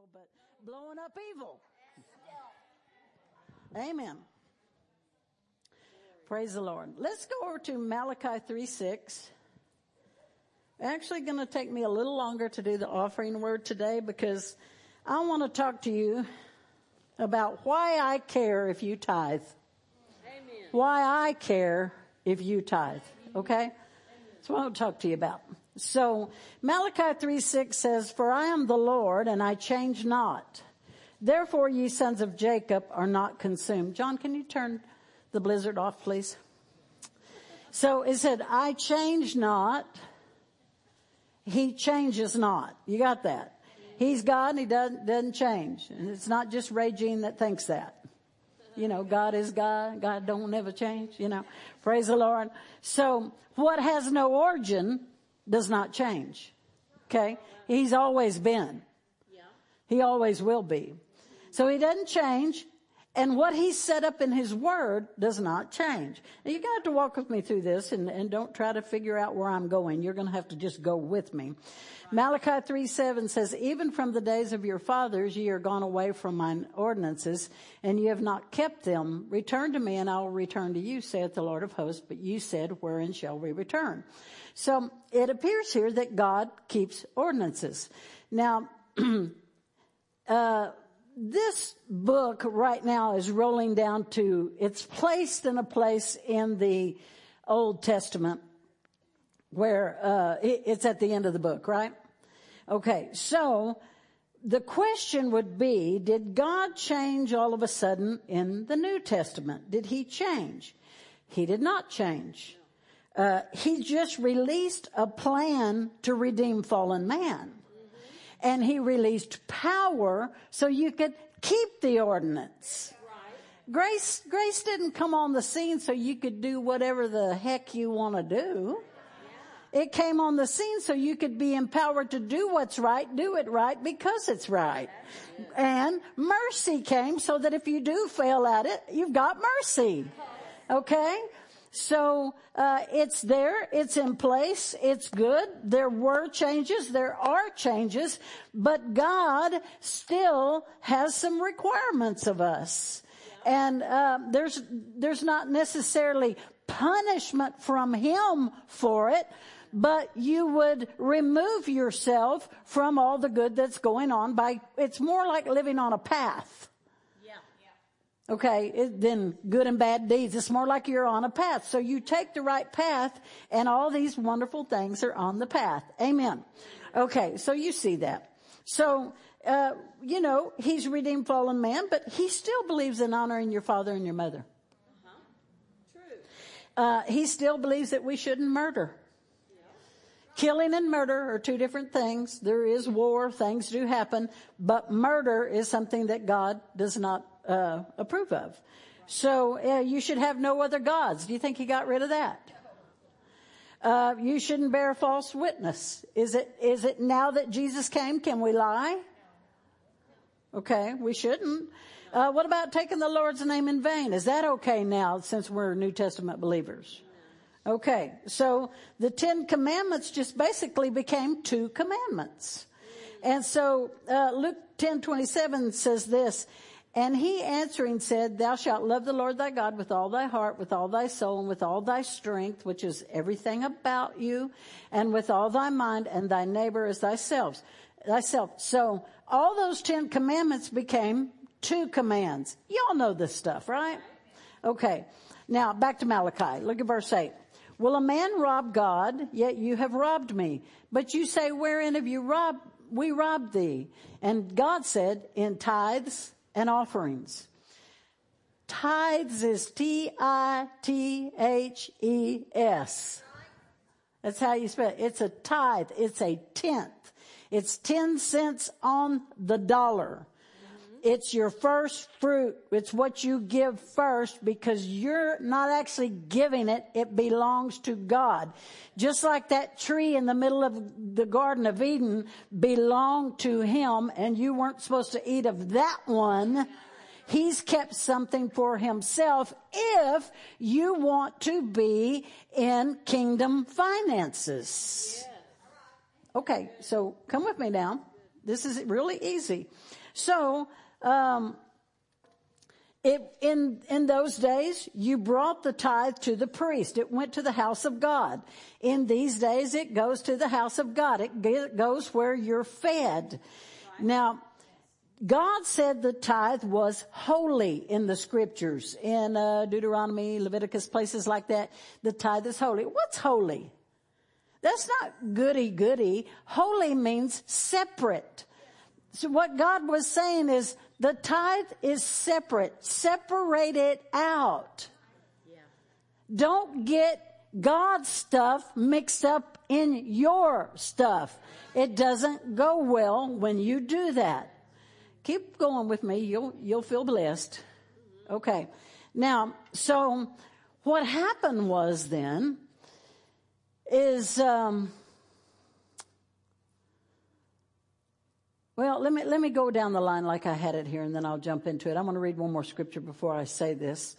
people, but blowing up evil. Amen. Praise the Lord. Let's go over to Malachi 3:6. Actually going to take me a little longer to do the offering word today because I want to talk to you about why I care if you tithe. Amen. Why I care if you tithe. Okay? That's what I want to talk to you about. So Malachi 3:6 says, "For I am the Lord and I change not. Therefore ye sons of Jacob are not consumed." John, can you turn the blizzard off, please? So it said, I change not. He changes not. You got that? He's God and he doesn't change. And it's not just Ray Jean that thinks that. You know, God is God. God don't never change, you know. Praise the Lord. So what has no origin does not change. Okay? He's always been. He always will be. So he doesn't change. And what he set up in his word does not change. Now you got to walk with me through this and don't try to figure out where I'm going. You're going to have to just go with me. Malachi 3:7 says, "Even from the days of your fathers ye are gone away from mine ordinances, and ye have not kept them. Return to me, and I will return to you, saith the Lord of hosts. But you said, wherein shall we return?" So it appears here that God keeps ordinances. Now, this book right now is rolling down to, it's placed in a place in the Old Testament where it's at the end of the book, right? Okay, so the question would be, did God change all of a sudden in the New Testament? Did he change? He did not change. He just released a plan to redeem fallen man. And he released power so you could keep the ordinance. Right. Grace didn't come on the scene so you could do whatever the heck you want to do. Yeah. It came on the scene so you could be empowered to do what's right, do it right because it's right. And mercy came so that if you do fail at it, you've got mercy. Okay? So, it's there, it's in place, it's good. There were changes, there are changes, but God still has some requirements of us. And, there's not necessarily punishment from him for it, but you would remove yourself from all the good that's going on it's more like living on a path. Okay, then good and bad deeds. It's more like you're on a path. So you take the right path and all these wonderful things are on the path. Amen. Okay, so you see that. So, he's redeemed fallen man, but he still believes in honoring your father and your mother. True. He still believes that we shouldn't murder. Killing and murder are two different things. There is war, things do happen, but murder is something that God does not approve of. So you should have no other gods. Do you think he got rid of that? You shouldn't bear false witness. Is it now that Jesus came, can we lie? Okay, we shouldn't. What about taking the Lord's name in vain? Is that okay now since we're New Testament believers? Okay, so the 10 commandments just basically became 2 commandments. And so Luke 10:27 says this, "And he answering said, Thou shalt love the Lord thy God with all thy heart, with all thy soul, and with all thy strength," which is everything about you, "and with all thy mind, and thy neighbor as thyself." So all those 10 commandments became 2 commands. Y'all know this stuff, right? Okay. Now back to Malachi. Look at verse 8. "Will a man rob God? Yet you have robbed me. But you say, Wherein have we robbed thee? And God said, In tithes and offerings." Tithes is Tithes. That's how you spell it. It's a tithe. It's a tenth. It's 10 cents on the dollar. It's your first fruit. It's what you give first because you're not actually giving it. It belongs to God. Just like that tree in the middle of the Garden of Eden belonged to him and you weren't supposed to eat of that one. He's kept something for himself if you want to be in kingdom finances. Okay, so come with me now. This is really easy. So, in those days, you brought the tithe to the priest. It went to the house of God. In these days, it goes to the house of God. It goes where you're fed. Right. Now, God said the tithe was holy in the scriptures. In Deuteronomy, Leviticus, places like that, the tithe is holy. What's holy? That's not goody-goody. Holy means separate. So what God was saying is the tithe is separate. Separate it out. Yeah. Don't get God's stuff mixed up in your stuff. It doesn't go well when you do that. Keep going with me. You'll feel blessed. Okay. Now, so what happened was then is, well, let me go down the line like I had it here, and then I'll jump into it. I'm going to read one more scripture before I say this.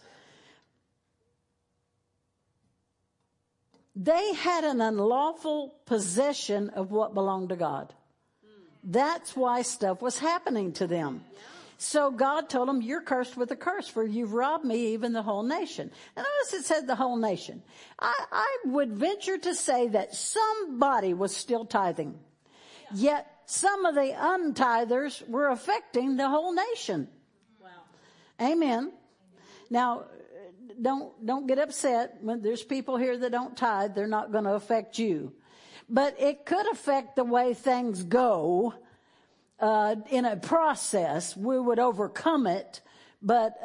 They had an unlawful possession of what belonged to God. That's why stuff was happening to them. So God told them, you're cursed with a curse, for you've robbed me, even the whole nation. And notice it said the whole nation. I would venture to say that somebody was still tithing. Yet some of the untithers were affecting the whole nation. Wow. Amen. Now, don't get upset when there's people here that don't tithe. They're not going to affect you. But it could affect the way things go in a process. We would overcome it, but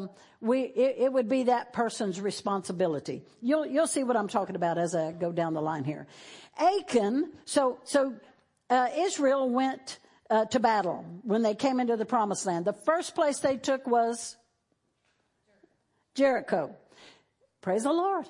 it would be that person's responsibility. You'll see what I'm talking about as I go down the line here. Achan, so Israel went to battle when they came into the promised land. The first place they took was Jericho. Praise the Lord.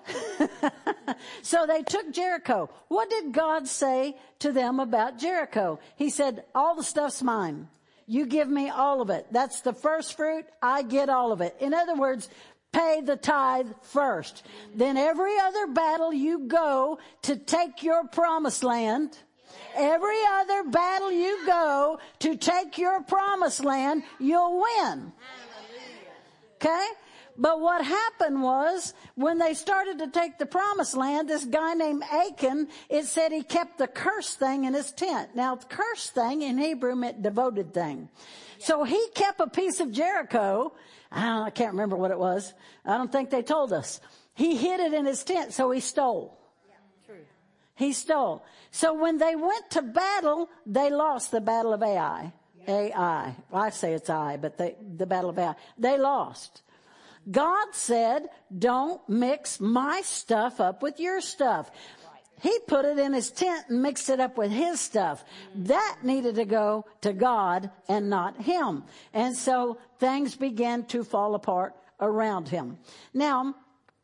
So they took Jericho. What did God say to them about Jericho? He said, all the stuff's mine. You give me all of it. That's the first fruit. I get all of it. In other words, pay the tithe first. Then every other battle you go to take your promised land, every other battle you go to take your promised land, you'll win. Okay? But what happened was, when they started to take the promised land, this guy named Achan, it said he kept the cursed thing in his tent. Now, the cursed thing in Hebrew meant devoted thing. So he kept a piece of Jericho. I can't remember what it was. I don't think they told us. He hid it in his tent, so he stole. He stole. So when they went to battle, they lost the battle of Ai. Ai. I say it's Ai, but the battle of Ai. They lost. God said, don't mix my stuff up with your stuff. He put it in his tent and mixed it up with his stuff. That needed to go to God and not him. And so things began to fall apart around him. Now,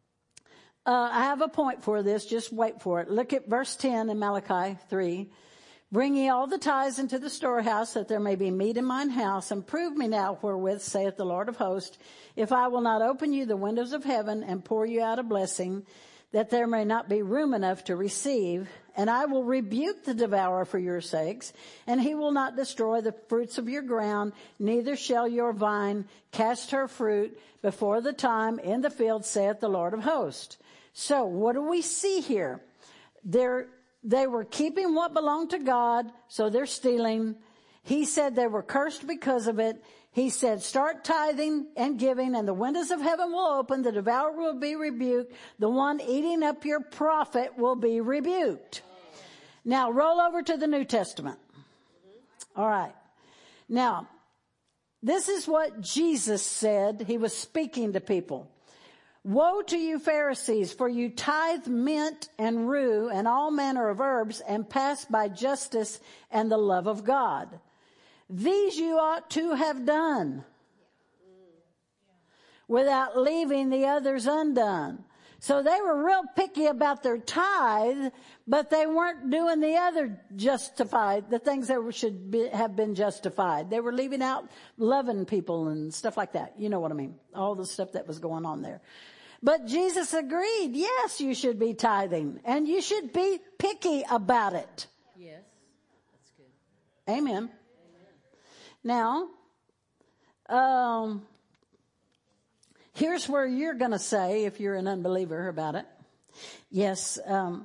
I have a point for this. Just wait for it. Look at verse 10 in Malachi 3. Bring ye all the tithes into the storehouse, that there may be meat in mine house, and prove me now wherewith, saith the Lord of hosts, if I will not open you the windows of heaven and pour you out a blessing, that there may not be room enough to receive. And I will rebuke the devourer for your sakes, and he will not destroy the fruits of your ground, neither shall your vine cast her fruit before the time in the field, saith the Lord of hosts. So what do we see here? They were keeping what belonged to God, so they're stealing. He said they were cursed because of it. He said, start tithing and giving, and the windows of heaven will open. The devourer will be rebuked. The one eating up your profit will be rebuked. Now, roll over to the New Testament. All right. Now, this is what Jesus said. He was speaking to people. Woe to you, Pharisees, for you tithe mint and rue and all manner of herbs, and pass by justice and the love of God. These you ought to have done, without leaving the others undone. So they were real picky about their tithe, but they weren't doing the other justified, the things that have been justified. They were leaving out loving people and stuff like that. You know what I mean? All the stuff that was going on there. But Jesus agreed, yes, you should be tithing, and you should be picky about it. Yes, that's good. Amen. Now, here's where you're going to say, if you're an unbeliever about it, yes,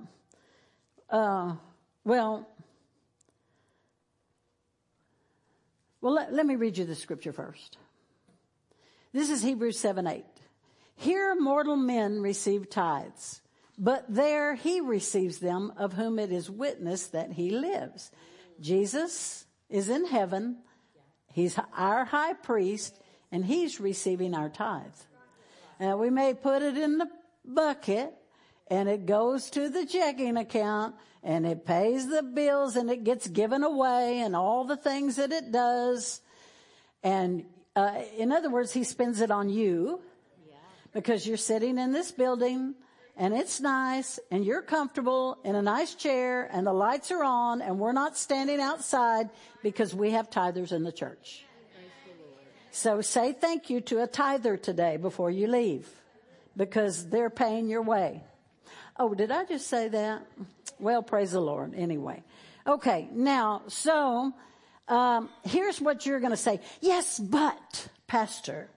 let me read you the scripture first. This is Hebrews 7:8. Here mortal men receive tithes, but there he receives them of whom it is witnessed that he lives. Jesus is in heaven. He's our high priest, and he's receiving our tithe. Now, we may put it in the bucket, and it goes to the checking account, and it pays the bills, and it gets given away, and all the things that it does. And in other words, he spends it on you because you're sitting in this building, and it's nice, and you're comfortable in a nice chair, and the lights are on, and we're not standing outside because we have tithers in the church. So say thank you to a tither today before you leave, because they're paying your way. Oh, did I just say that? Well, praise the Lord. Anyway. Okay, now, so here's what you're going to say. Yes, but, Pastor,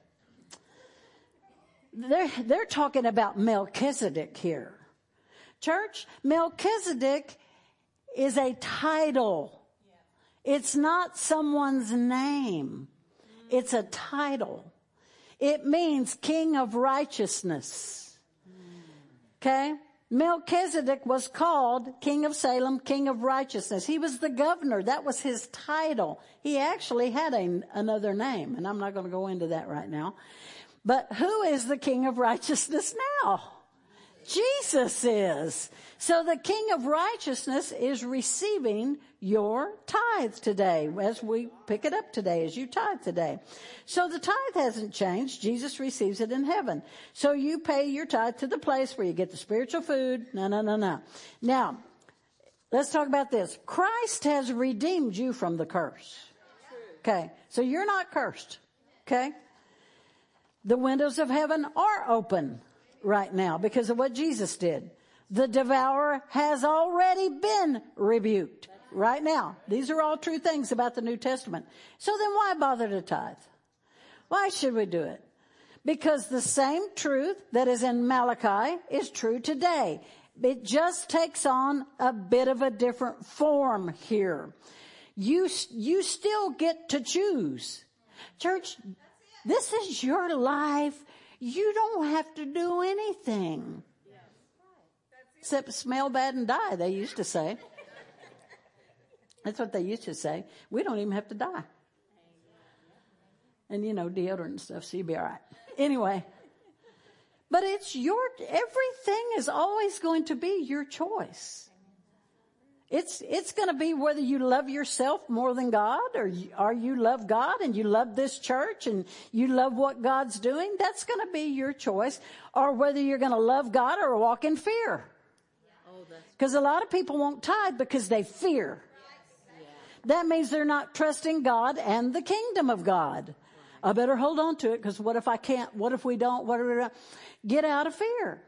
they're talking about Melchizedek here. Church, Melchizedek is a title. It's not someone's name. It's a title. It means King of Righteousness. Okay? Melchizedek was called King of Salem, King of Righteousness. He was the governor. That was his title. He actually had another name, and I'm not going to go into that right now. But who is the King of Righteousness now? Jesus is. So the King of Righteousness is receiving your tithe today as we pick it up today, as you tithe today. So the tithe hasn't changed. Jesus receives it in heaven. So you pay your tithe to the place where you get the spiritual food. No. Now, let's talk about this. Christ has redeemed you from the curse. Okay. So you're not cursed. Okay. The windows of heaven are open right now because of what Jesus did. The devourer has already been rebuked right now. These are all true things about the New Testament. So then why bother to tithe? Why should we do it? Because the same truth that is in Malachi is true today. It just takes on a bit of a different form here. You still get to choose. Church, this is your life. You don't have to do anything. Except smell bad and die, they used to say. That's what they used to say. We don't even have to die. And deodorant and stuff, so you'll be all right. Anyway. But everything is always going to be your choice. It's going to be whether you love yourself more than God, or you love God and you love this church and you love what God's doing. That's going to be your choice. Or whether you're going to love God or walk in fear. Because a lot of people won't tithe because they fear. That means they're not trusting God and the kingdom of God. I better hold on to it because what if I can't? What if we don't? What if we don't? Get out of fear.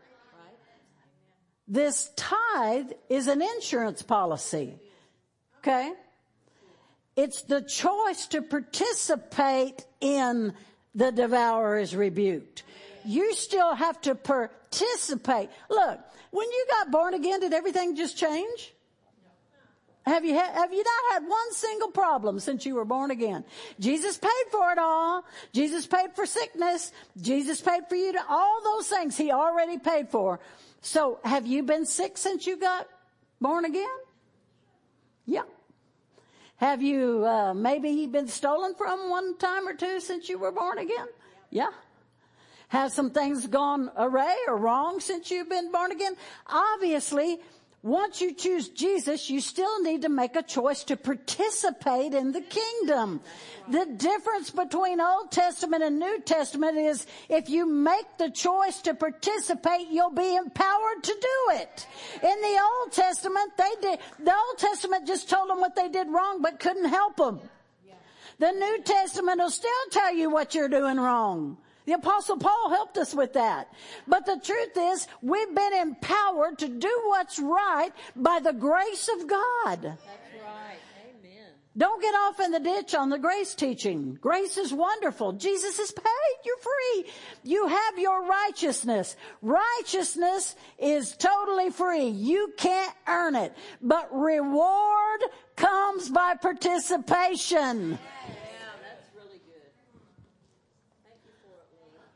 This tithe is an insurance policy. Okay? It's the choice to participate in the devourer is rebuked. You still have to participate. Look, when you got born again, did everything just change? Have you not had one single problem since you were born again? Jesus paid for it all. Jesus paid for sickness. Jesus paid for you to all those things he already paid for. So have you been sick since you got born again? Yeah. Have you maybe been stolen from one time or two since you were born again? Yeah. Have some things gone awry or wrong since you've been born again? Obviously, once you choose Jesus, you still need to make a choice to participate in the kingdom. The difference between Old Testament and New Testament is if you make the choice to participate, you'll be empowered to do it. In the Old Testament, the Old Testament just told them what they did wrong but couldn't help them. The New Testament will still tell you what you're doing wrong. The Apostle Paul helped us with that. But the truth is, we've been empowered to do what's right by the grace of God. That's right. Amen. Don't get off in the ditch on the grace teaching. Grace is wonderful. Jesus is paid. You're free. You have your righteousness. Righteousness is totally free. You can't earn it. But reward comes by participation. Yeah, that's really good. Thank you for it,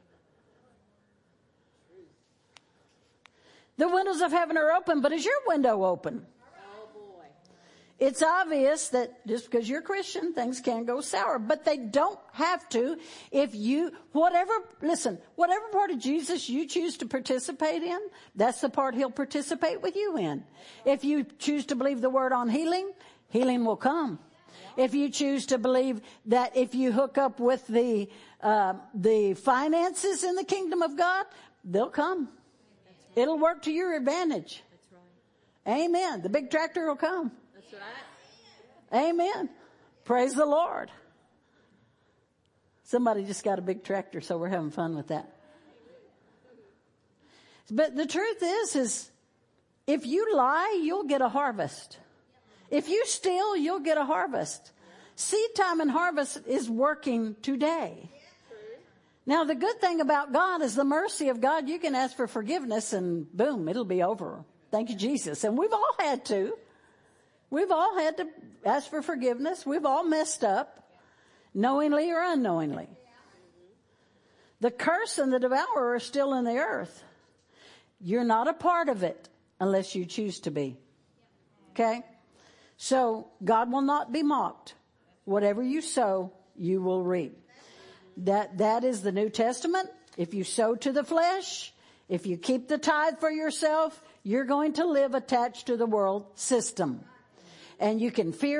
Lord. The windows of heaven are open, but is your window open? It's obvious that just because you're Christian, things can go sour, but they don't have to if you, whatever part of Jesus you choose to participate in, that's the part he'll participate with you in. If you choose to believe the word on healing, healing will come. If you choose to believe that if you hook up with the finances in the kingdom of God, they'll come. It'll work to your advantage. That's right. Amen. The big tractor will come. That's right. Amen. Praise the Lord. Somebody just got a big tractor, so we're having fun with that. But the truth is if you lie, you'll get a harvest. If you steal, you'll get a harvest. Seed time and harvest is working today. Now, the good thing about God is the mercy of God. You can ask for forgiveness and boom, it'll be over. Thank you, Jesus. And we've all had to. We've all had to ask for forgiveness. We've all messed up, knowingly or unknowingly. The curse and the devourer are still in the earth. You're not a part of it unless you choose to be. Okay? So God will not be mocked. Whatever you sow, you will reap. That is the New Testament. If you sow to the flesh, if you keep the tithe for yourself, you're going to live attached to the world system. And you can fear,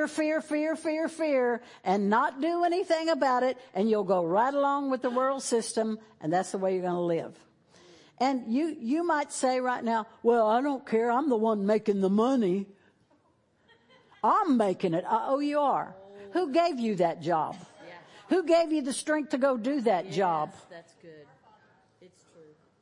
and not do anything about it, and you'll go right along with the world system, and that's the way you're going to live. And you might say right now, well, I don't care. I'm the one making the money. I'm making it. Oh, you are. Who gave you that job? Yeah. Who gave you the strength to go do that job? That's good. It's true.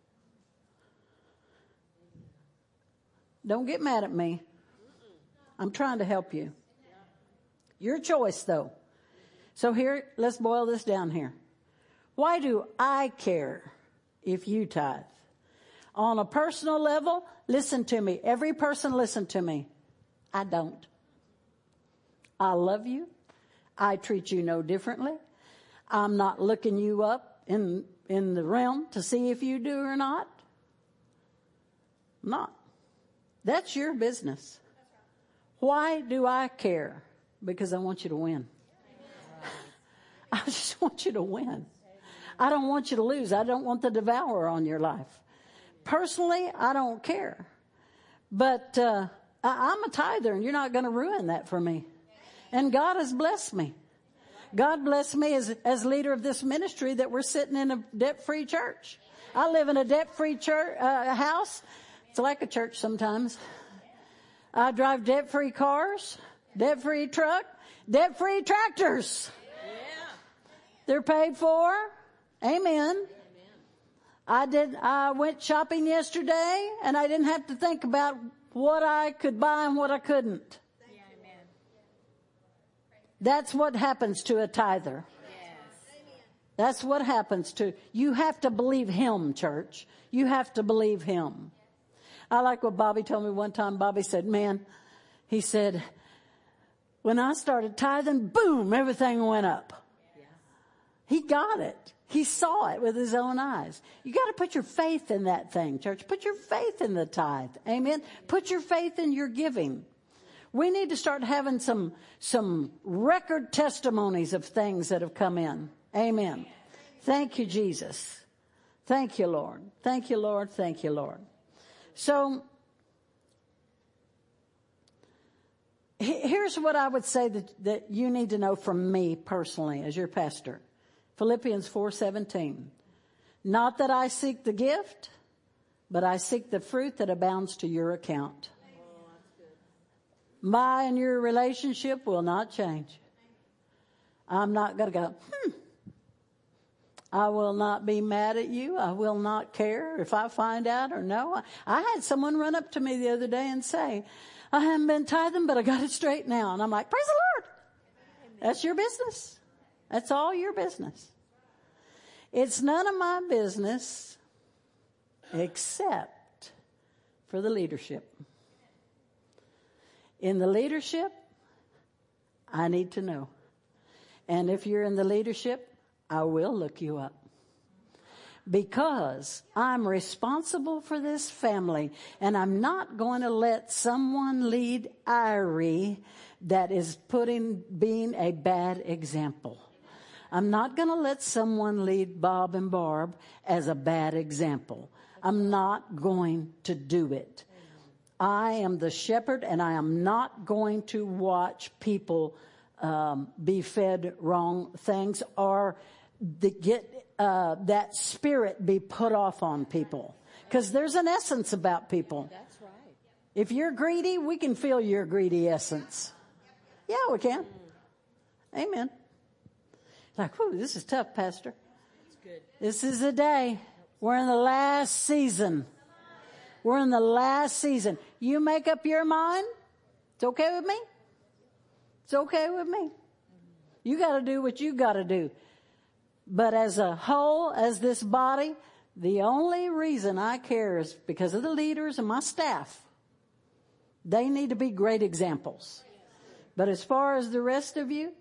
Don't get mad at me. I'm trying to help you. Your choice, though. So here, let's boil this down here. Why do I care if you tithe? On a personal level, listen to me. Every person listen to me. I don't. I love you. I treat you no differently. I'm not looking you up in the realm to see if you do or not. I'm not. That's your business. Why do I care? Because I want you to win. I just want you to win. I don't want you to lose. I don't want the devourer on your life. Personally, I don't care. But I'm a tither, and you're not going to ruin that for me. And God has blessed me. God blessed me as leader of this ministry that we're sitting in a debt-free church. I live in a debt-free church house. It's like a church sometimes. I drive debt-free cars, debt-free truck, debt-free tractors. Yeah. They're paid for. Amen. I went shopping yesterday, and I didn't have to think about what I could buy and what I couldn't. Yeah, amen. That's what happens to a tither. Yes. That's what happens to, you have to believe him, church. You have to believe him. I like what Bobby told me one time. Bobby said, man, he said, when I started tithing, boom, everything went up. Yeah. He got it. He saw it with his own eyes. You got to put your faith in that thing, church. Put your faith in the tithe. Amen. Put your faith in your giving. We need to start having some record testimonies of things that have come in. Amen. Thank you, Jesus. Thank you, Lord. Thank you, Lord. Thank you, Lord. So here's what I would say that you need to know from me personally as your pastor. Philippians 4:17. Not that I seek the gift, but I seek the fruit that abounds to your account. My and your relationship will not change. I'm not going to go, I will not be mad at you. I will not care if I find out or no. I had someone run up to me the other day and say, I haven't been tithing, but I got it straight now. And I'm like, praise the Lord. That's your business. That's all your business. It's none of my business except for the leadership. In the leadership, I need to know. And if you're in the leadership, I will look you up. Because I'm responsible for this family, and I'm not going to let someone lead Irie that is being a bad example. I'm not going to let someone lead Bob and Barb as a bad example. I'm not going to do it. I am the shepherd, and I am not going to watch people be fed wrong things or get that spirit be put off on people. Because there's an essence about people. That's right. If you're greedy, we can feel your greedy essence. Yeah, we can. Amen. Like, whew, this is tough, Pastor. That's good. This is the day. We're in the last season. We're in the last season. You make up your mind. It's okay with me. It's okay with me. You got to do what you got to do. But as a whole, as this body, the only reason I care is because of the leaders and my staff. They need to be great examples. But as far as the rest of you,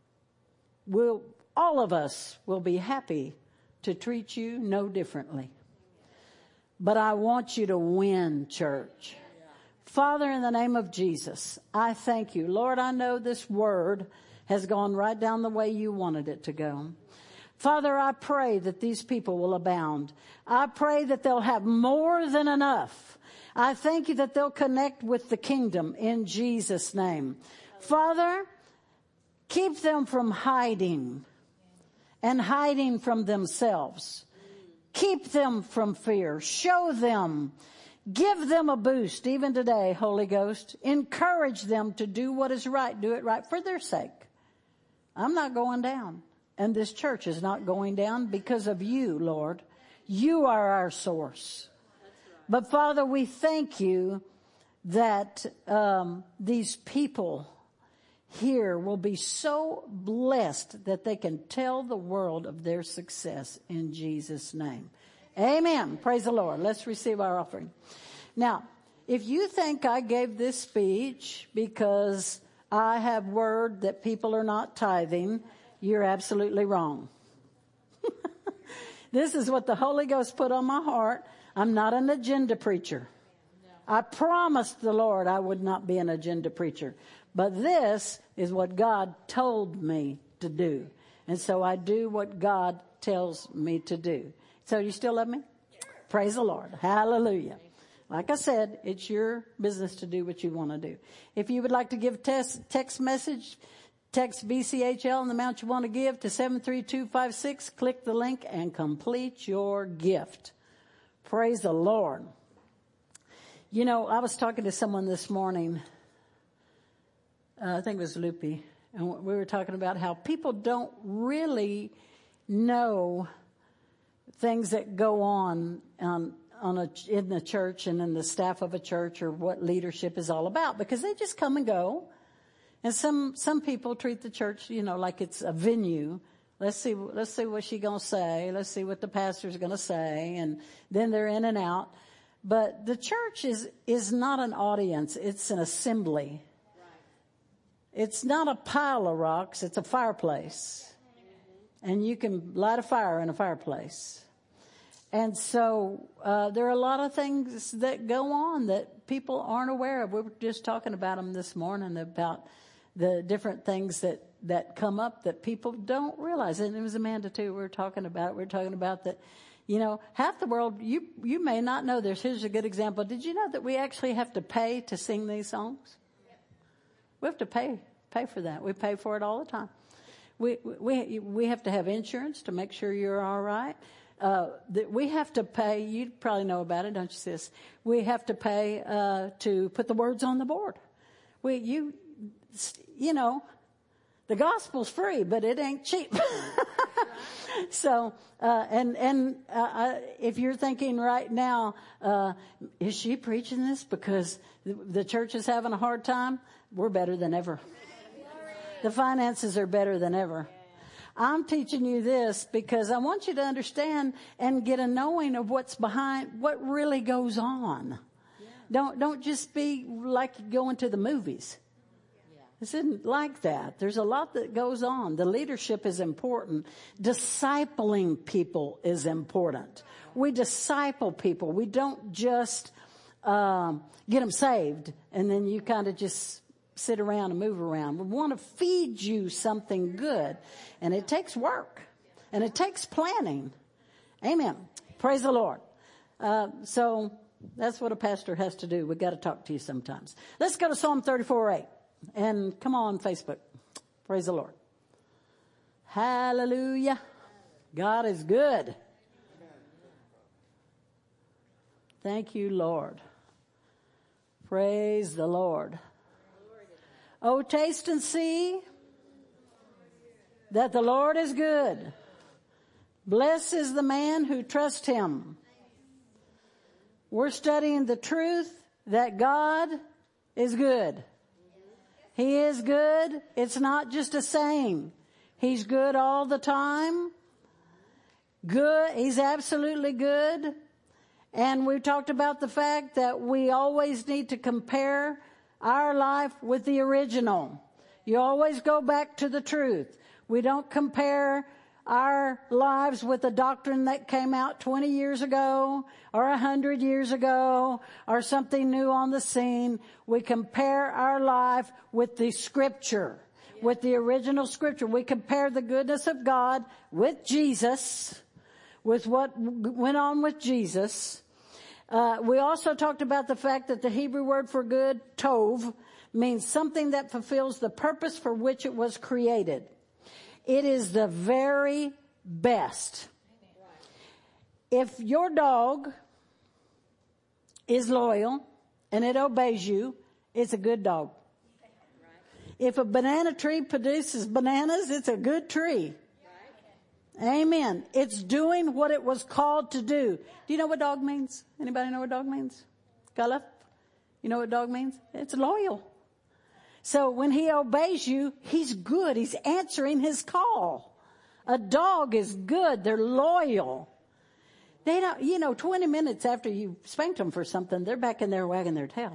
all of us will be happy to treat you no differently. But I want you to win, church. Father, in the name of Jesus, I thank you. Lord, I know this word has gone right down the way you wanted it to go. Father, I pray that these people will abound. I pray that they'll have more than enough. I thank you that they'll connect with the kingdom in Jesus' name. Father, keep them from hiding and hiding from themselves. Keep them from fear. Show them. Give them a boost even today, Holy Ghost. Encourage them to do what is right. Do it right for their sake. I'm not going down. And this church is not going down because of you, Lord. You are our source. But Father, we thank you that these people here will be so blessed that they can tell the world of their success in Jesus' name. Amen. Praise the Lord. Let's receive our offering. Now, if you think I gave this speech because I have word that people are not tithing, you're absolutely wrong. This is what the Holy Ghost put on my heart. I'm not an agenda preacher. I promised the Lord I would not be an agenda preacher. But this is what God told me to do. And so I do what God tells me to do. So you still love me? Praise the Lord. Hallelujah. Like I said, it's your business to do what you want to do. If you would like to give text message, text BCHL and the amount you want to give to 73256. Click the link and complete your gift. Praise the Lord. You know, I was talking to someone this morning. I think it was Loopy. And we were talking about how people don't really know things that go on in the church and in the staff of a church, or what leadership is all about, because they just come and go. And some people treat the church, like it's a venue. Let's see what she's going to say. Let's see what the pastor's going to say. And then they're in and out. But the church is not an audience. It's an assembly. It's not a pile of rocks. It's a fireplace. And you can light a fire in a fireplace. And so there are a lot of things that go on that people aren't aware of. We were just talking about them this morning, about the different things that come up that people don't realize. And it was Amanda too. We were talking about it. We were talking about that, half the world, you may not know this. Here's a good example. Did you know that we actually have to pay to sing these songs? We have to pay for that. We pay for it all the time. We have to have insurance to make sure you're all right. We have to pay. You probably know about it, don't you, sis? We have to pay to put the words on the board. The gospel's free, but it ain't cheap. So, if you're thinking right now, is she preaching this because the church is having a hard time? We're better than ever. The finances are better than ever. I'm teaching you this because I want you to understand and get a knowing of what's behind, what really goes on. Yeah. Don't just be like going to the movies. This isn't like that. There's a lot that goes on. The leadership is important. Discipling people is important. We disciple people. We don't just get them saved and then you kind of just sit around and move around. We want to feed you something good. And it takes work. And it takes planning. Amen. Praise the Lord. So that's what a pastor has to do. We've got to talk to you sometimes. Let's go to Psalm 34:8. And come on Facebook. Praise the Lord. Hallelujah. God is good. Thank you, Lord. Praise the Lord. Oh, taste and see that the Lord is good. Blessed is the man who trusts him. We're studying the truth that God is good. He is good. It's not just a saying. He's good all the time. Good. He's absolutely good. And we talked about the fact that we always need to compare our life with the original. You always go back to the truth. We don't compare our lives with a doctrine that came out 20 years ago or 100 years ago or something new on the scene. We compare our life with the scripture, with the original scripture. We compare the goodness of God with Jesus, with what went on with Jesus. We also talked about the fact that the Hebrew word for good, tov, means something that fulfills the purpose for which it was created. It is the very best. If your dog is loyal and it obeys you, it's a good dog. If a banana tree produces bananas, it's a good tree. Amen. It's doing what it was called to do. Do you know what dog means? Anybody know what dog means? Galaf? You know what dog means? It's loyal. So when he obeys you, he's good. He's answering his call. A dog is good. They're loyal. They don't, 20 minutes after you spanked them for something, they're back in there wagging their tail.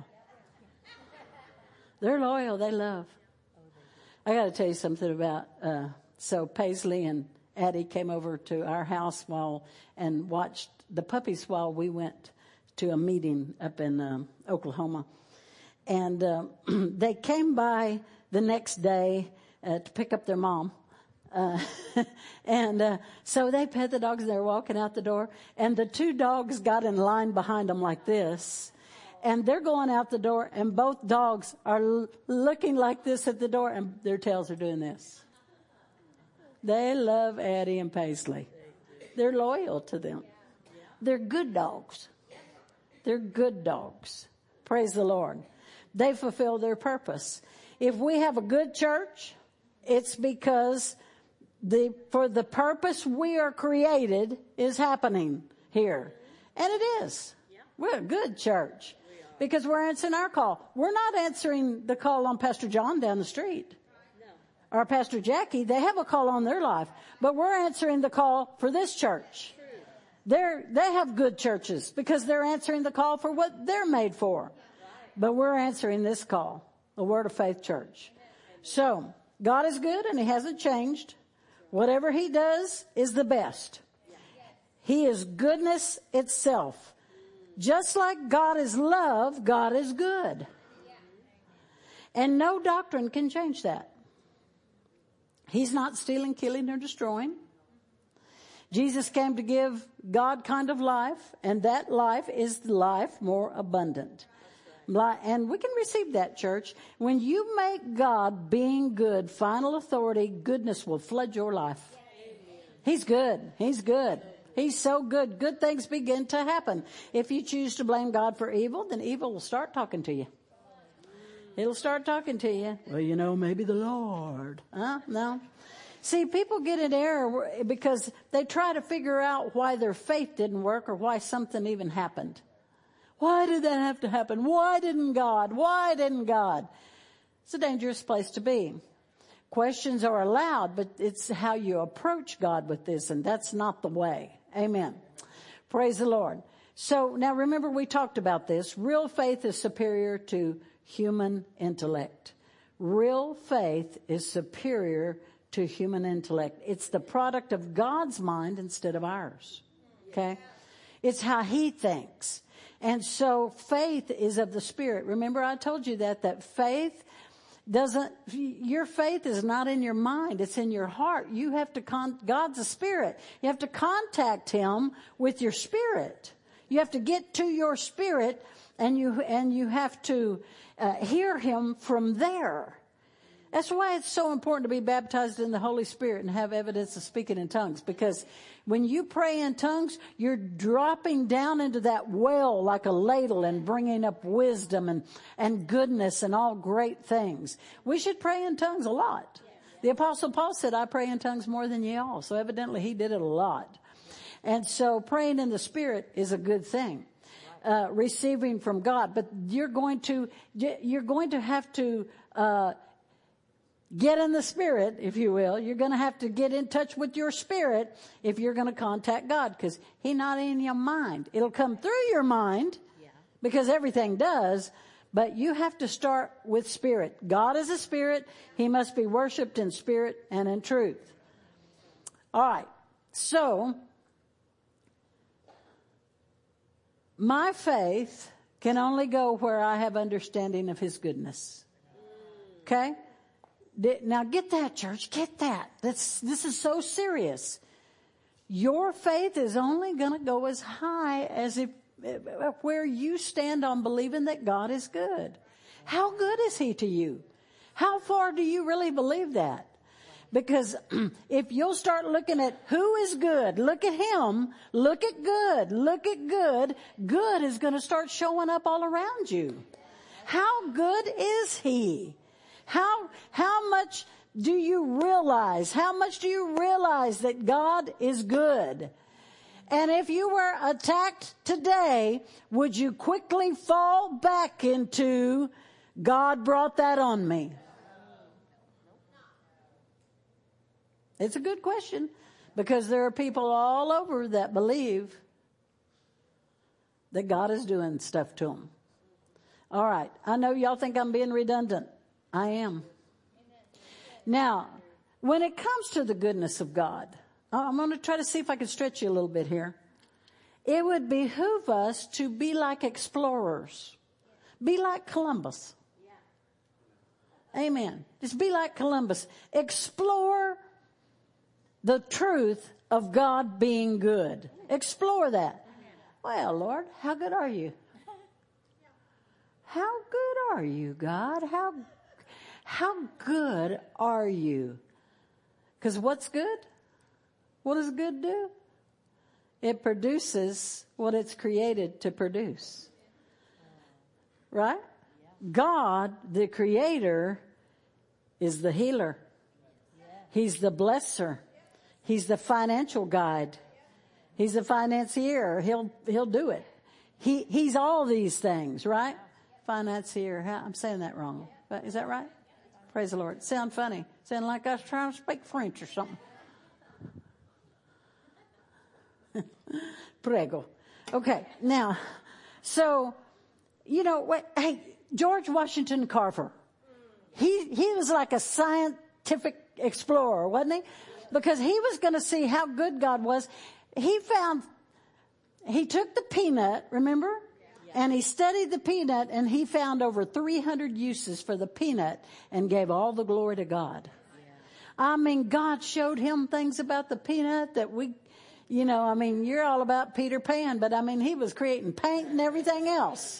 They're loyal. They love. I got to tell you something about, so Paisley and Addie came over to our house and watched the puppies while we went to a meeting up in Oklahoma. And they came by the next day to pick up their mom. So they pet the dogs and they're walking out the door. And the two dogs got in line behind them like this. And they're going out the door and both dogs are looking like this at the door and their tails are doing this. They love Addie and Paisley. They're loyal to them. They're good dogs. They're good dogs. Praise the Lord. They fulfill their purpose. If we have a good church, it's because for the purpose we are created is happening here. And it is. We're a good church because we're answering our call. We're not answering the call on Pastor John down the street. Or Pastor Jackie. They have a call on their life. But we're answering the call for this church. They have good churches because they're answering the call for what they're made for. But we're answering this call, the Word of Faith Church. So, God is good and He hasn't changed. Whatever He does is the best. He is goodness itself. Just like God is love, God is good. And no doctrine can change that. He's not stealing, killing, or destroying. Jesus came to give God kind of life, and that life is life more abundant. And we can receive that, church. When you make God being good final authority, goodness will flood your life. He's good. He's good. He's so good. Good things begin to happen. If you choose to blame God for evil, then evil will start talking to you. It'll start talking to you. Well, maybe the Lord. No. See, people get in error because they try to figure out why their faith didn't work or why something even happened. Why did that have to happen? Why didn't God? Why didn't God? It's a dangerous place to be. Questions are allowed, but it's how you approach God with this, and that's not the way. Amen. Praise the Lord. So now remember, we talked about this. Real faith is superior to human intellect. Real faith is superior to human intellect. It's the product of God's mind instead of ours. Okay? It's how He thinks. And so faith is of the Spirit. Remember, I told you that faith your faith is not in your mind, it's in your heart. You have to God's a spirit. You have to contact Him with your spirit. You have to get to your spirit, and you have to hear Him from there. That's why it's so important to be baptized in the Holy Spirit and have evidence of speaking in tongues, because when you pray in tongues, you're dropping down into that well like a ladle and bringing up wisdom and goodness and all great things. We should pray in tongues a lot. The Apostle Paul said, I pray in tongues more than ye all. So evidently he did it a lot. And so praying in the Spirit is a good thing. Receiving from God. But you're going to have to get in the Spirit, if you will. You're going to have to get in touch with your spirit if you're going to contact God, because He's not in your mind. It'll come through your mind, because everything does, but you have to start with spirit. God is a spirit. He must be worshiped in spirit and in truth. All right. So, my faith can only go where I have understanding of His goodness. Okay? Now get that, church. Get that. This is so serious. Your faith is only going to go as high as where you stand on believing that God is good. How good is He to you? How far do you really believe that? Because if you'll start looking at who is good, look at Him, look at good, good is going to start showing up all around you. How good is He? How much do you realize? How much do you realize that God is good? And if you were attacked today, would you quickly fall back into, God brought that on me? It's a good question, because there are people all over that believe that God is doing stuff to them. All right. I know y'all think I'm being redundant. I am. Now, when it comes to the goodness of God, I'm going to try to see if I can stretch you a little bit here. It would behoove us to be like explorers. Be like Columbus. Amen. Just be like Columbus. Explore the truth of God being good. Explore that. Well, Lord, how good are you? How good are you, God? How good are you? Because what's good? What does good do? It produces what it's created to produce. Right? God, the Creator, is the healer. He's the blesser. He's the financial guide. He's the financier. He'll do it. He's all these things, right? Financier. I'm saying that wrong. But is that right? Praise the Lord. Sound funny. Sound like I was trying to speak French or something. Prego. Okay. Now, so, hey, George Washington Carver. He was like a scientific explorer, wasn't he? Because he was going to see how good God was. He took the peanut, remember? And he studied the peanut, and he found over 300 uses for the peanut and gave all the glory to God. I mean, God showed him things about the peanut that you're all about Peter Pan, but he was creating paint and everything else.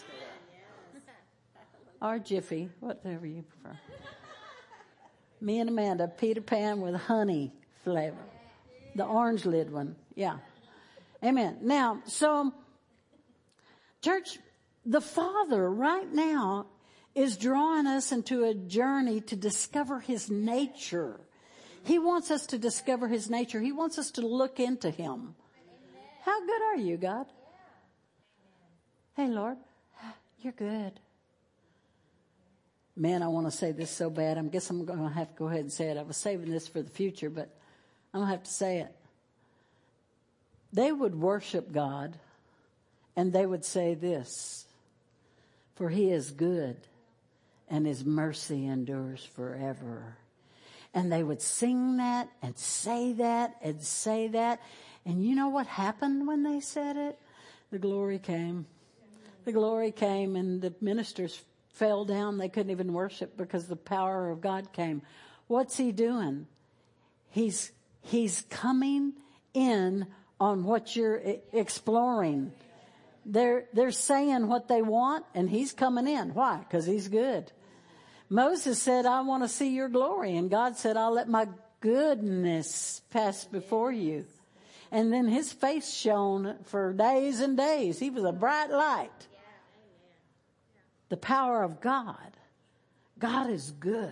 Or Jiffy, whatever you prefer. Me and Amanda, Peter Pan with honey flavor. The orange lid one. Yeah. Amen. Now, so, church, the Father right now is drawing us into a journey to discover His nature. He wants us to discover His nature. He wants us to look into Him. How good are you, God? Hey, Lord, you're good. Man, I want to say this so bad. I guess I'm going to have to go ahead and say it. I was saving this for the future, but I'm going to have to say it. They would worship God, and they would say this, for he is good, and his mercy endures forever. And they would sing that and say that and say that. And you know what happened when they said it? The glory came. The glory came, and the ministers fell down. They couldn't even worship because the power of God came. What's he doing? He's coming in on what you're exploring. They're saying what they want, and he's coming in. Why? Because he's good. Moses said, I want to see your glory. And God said, I'll let my goodness pass before you. And then his face shone for days and days. He was a bright light. The power of God. God is good.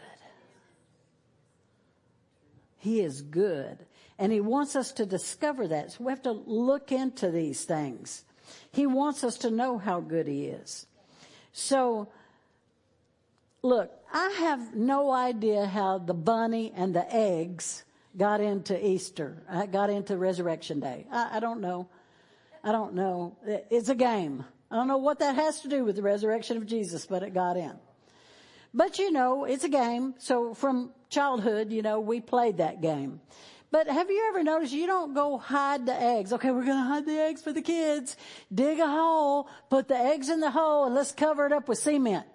He is good. And he wants us to discover that. So we have to look into these things. He wants us to know how good he is. So, look, I have no idea how the bunny and the eggs got into Easter, got into Resurrection Day. I don't know. I don't know. It's a game. I don't know what that has to do with the resurrection of Jesus, but it got in. But you know, it's a game. So from childhood, you know, we played that game. But have you ever noticed you don't go hide the eggs? Okay, we're going to hide the eggs for the kids. Dig a hole, put the eggs in the hole, and let's cover it up with cement.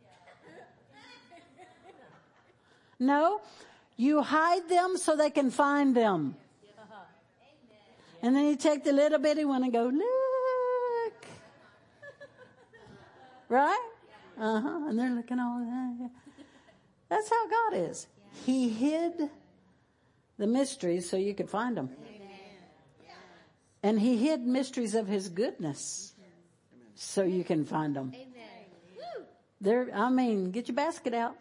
No, you hide them so they can find them. And then you take the little bitty one and go, look. Right? And they're looking all that. That's how God is. He hid the mysteries so you could find them. And he hid mysteries of his goodness so you can find them. Get your basket out.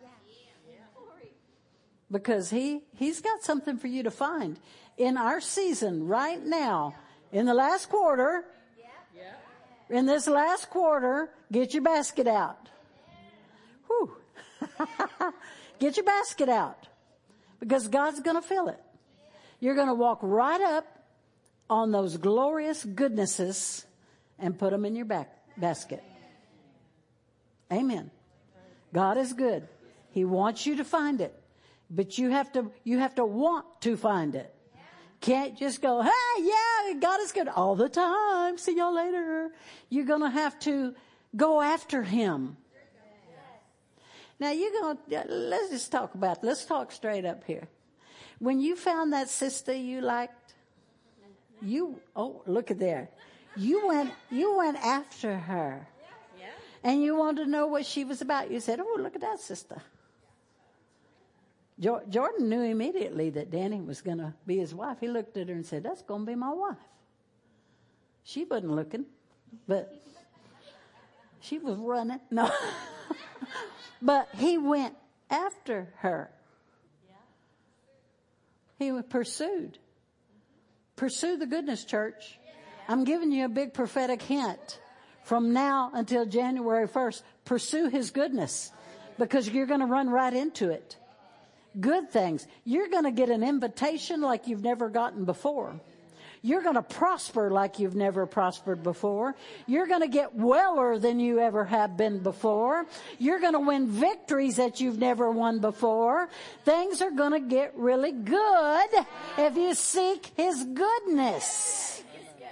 Because he's got something for you to find. In our season right now, in the last quarter, in this last quarter, get your basket out. Whew. Get your basket out. Because God's going to fill it. You're going to walk right up on those glorious goodnesses and put them in your basket. Amen. God is good. He wants you to find it. But you have to want to find it. Can't just go, hey, yeah, God is good all the time. See y'all later. You're going to have to go after him. Now let's talk straight up here. When you found that sister you liked, look at there. You went after her. And you wanted to know what she was about. You said, oh, look at that sister. Jordan knew immediately that Danny was going to be his wife. He looked at her and said, that's going to be my wife. She wasn't looking, but she was running. No. But he went after her. He pursued. Pursue the goodness, church. I'm giving you a big prophetic hint. From now until January 1st, pursue his goodness because you're going to run right into it. Good things. You're going to get an invitation like you've never gotten before. You're going to prosper like you've never prospered before. You're going to get weller than you ever have been before. You're going to win victories that you've never won before. Things are going to get really good if you seek his goodness.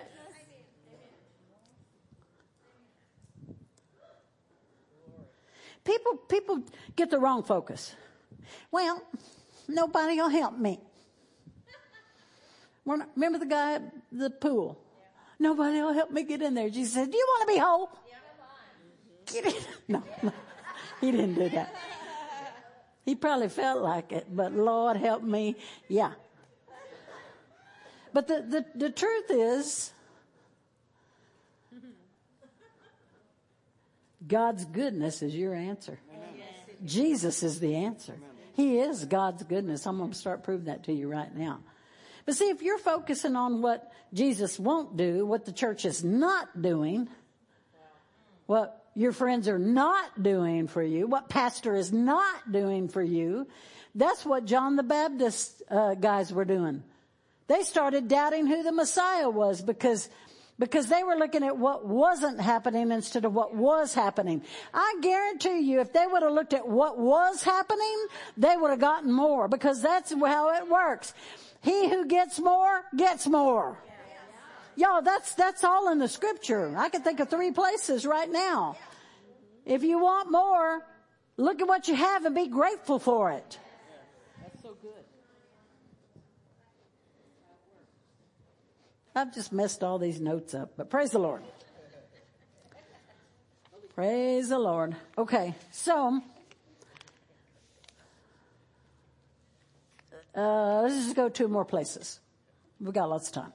People get the wrong focus. Well, nobody will help me. Remember the guy at the pool? Nobody will help me get in there. Jesus said, do you want to be whole? Get in. No, he didn't do that. He probably felt like it, but Lord help me. Yeah. But the truth is, God's goodness is your answer. Jesus is the answer. He is God's goodness. I'm going to start proving that to you right now. But see, if you're focusing on what Jesus won't do, what the church is not doing, what your friends are not doing for you, what pastor is not doing for you, that's what John the Baptist guys were doing. They started doubting who the Messiah was because they were looking at what wasn't happening instead of what was happening. I guarantee you, if they would have looked at what was happening, they would have gotten more, because that's how it works. He who gets more, gets more. Y'all, that's all in the scripture. I can think of 3 places right now. If you want more, look at what you have and be grateful for it. That's so good. I've just messed all these notes up, but praise the Lord. Praise the Lord. Okay, so let's just go 2 more places. We've got lots of time.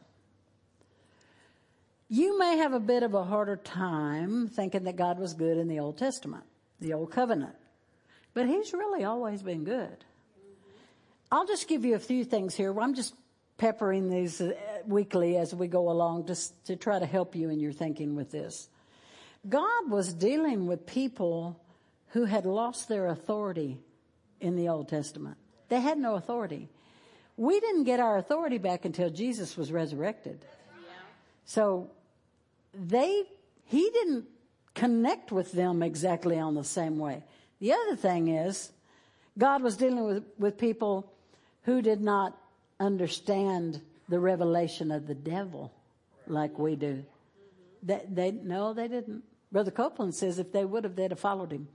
You may have a bit of a harder time thinking that God was good in the Old Testament, the Old Covenant. But He's really always been good. I'll just give you a few things here. I'm just peppering these weekly as we go along just to try to help you in your thinking with this. God was dealing with people who had lost their authority in the Old Testament. They had no authority. We didn't get our authority back until Jesus was resurrected. So he didn't connect with them exactly on the same way. The other thing is, God was dealing with people who did not understand the revelation of the devil like we do. No, they didn't. Brother Copeland says if they would have, they'd have followed him.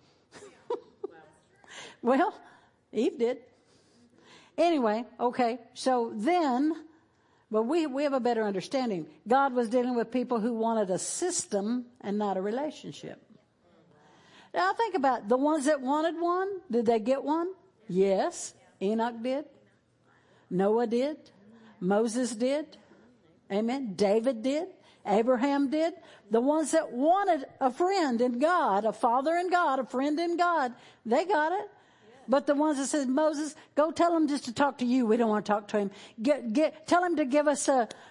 Well, Eve did. Anyway, okay, so then, well, we have a better understanding. God was dealing with people who wanted a system and not a relationship. Now think about it. The ones that wanted one, did they get one? Yes. Enoch did. Noah did. Moses did. Amen. David did. Abraham did. The ones that wanted a friend in God, a father in God, a friend in God, they got it. But the ones that said, Moses, go tell him just to talk to you. We don't want to talk to him. Tell him to give us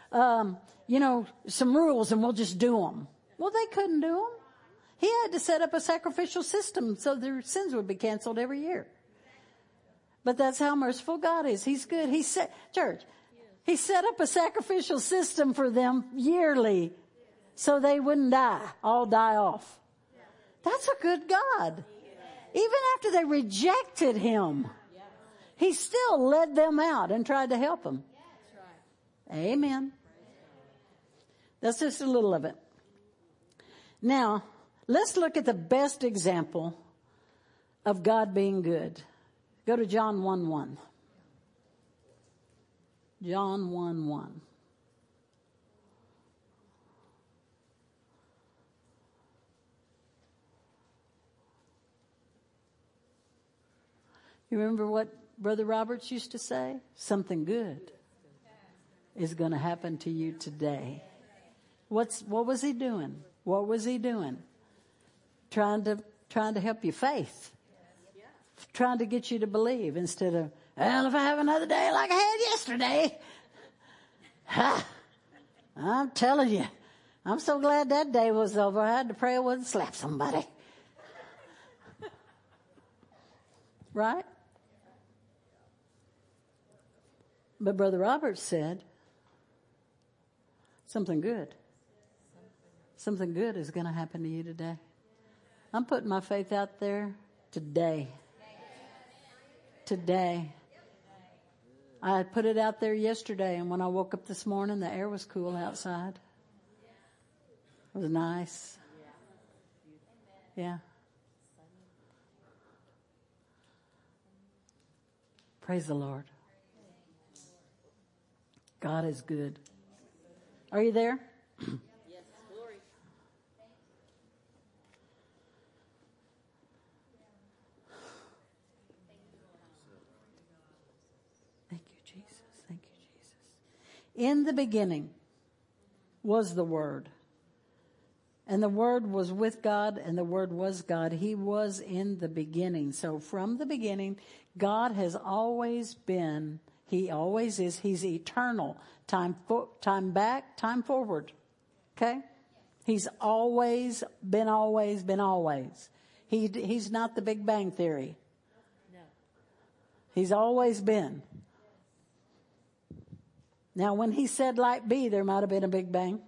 some rules and we'll just do them. Well, they couldn't do them. He had to set up a sacrificial system so their sins would be canceled every year. But that's how merciful God is. He's good. He set up a sacrificial system for them yearly so they wouldn't all die off. That's a good God. Even after they rejected him, he still led them out and tried to help them. Amen. That's just a little of it. Now, let's look at the best example of God being good. Go to John 1:1. John 1:1. You remember what Brother Roberts used to say? Something good is going to happen to you today. What was he doing? What was he doing? Trying to help you faith. Trying to get you to believe instead of, well, if I have another day like I had yesterday. I'm telling you, I'm so glad that day was over. I had to pray I wouldn't slap somebody. Right? But Brother Roberts said, something good. Something good is going to happen to you today. I'm putting my faith out there today. Today. I put it out there yesterday, and when I woke up this morning, the air was cool outside. It was nice. Yeah. Praise the Lord. God is good. Are you there? Yes, glory. Thank you, Jesus. Thank you, Jesus. In the beginning was the Word. And the Word was with God, and the Word was God. He was in the beginning. So from the beginning, God has always been, He always is, He's eternal. Time back, time forward. Okay? He's always been always been always. He's not the Big Bang Theory. No. He's always been. Now, when he said light be, there might have been a Big Bang.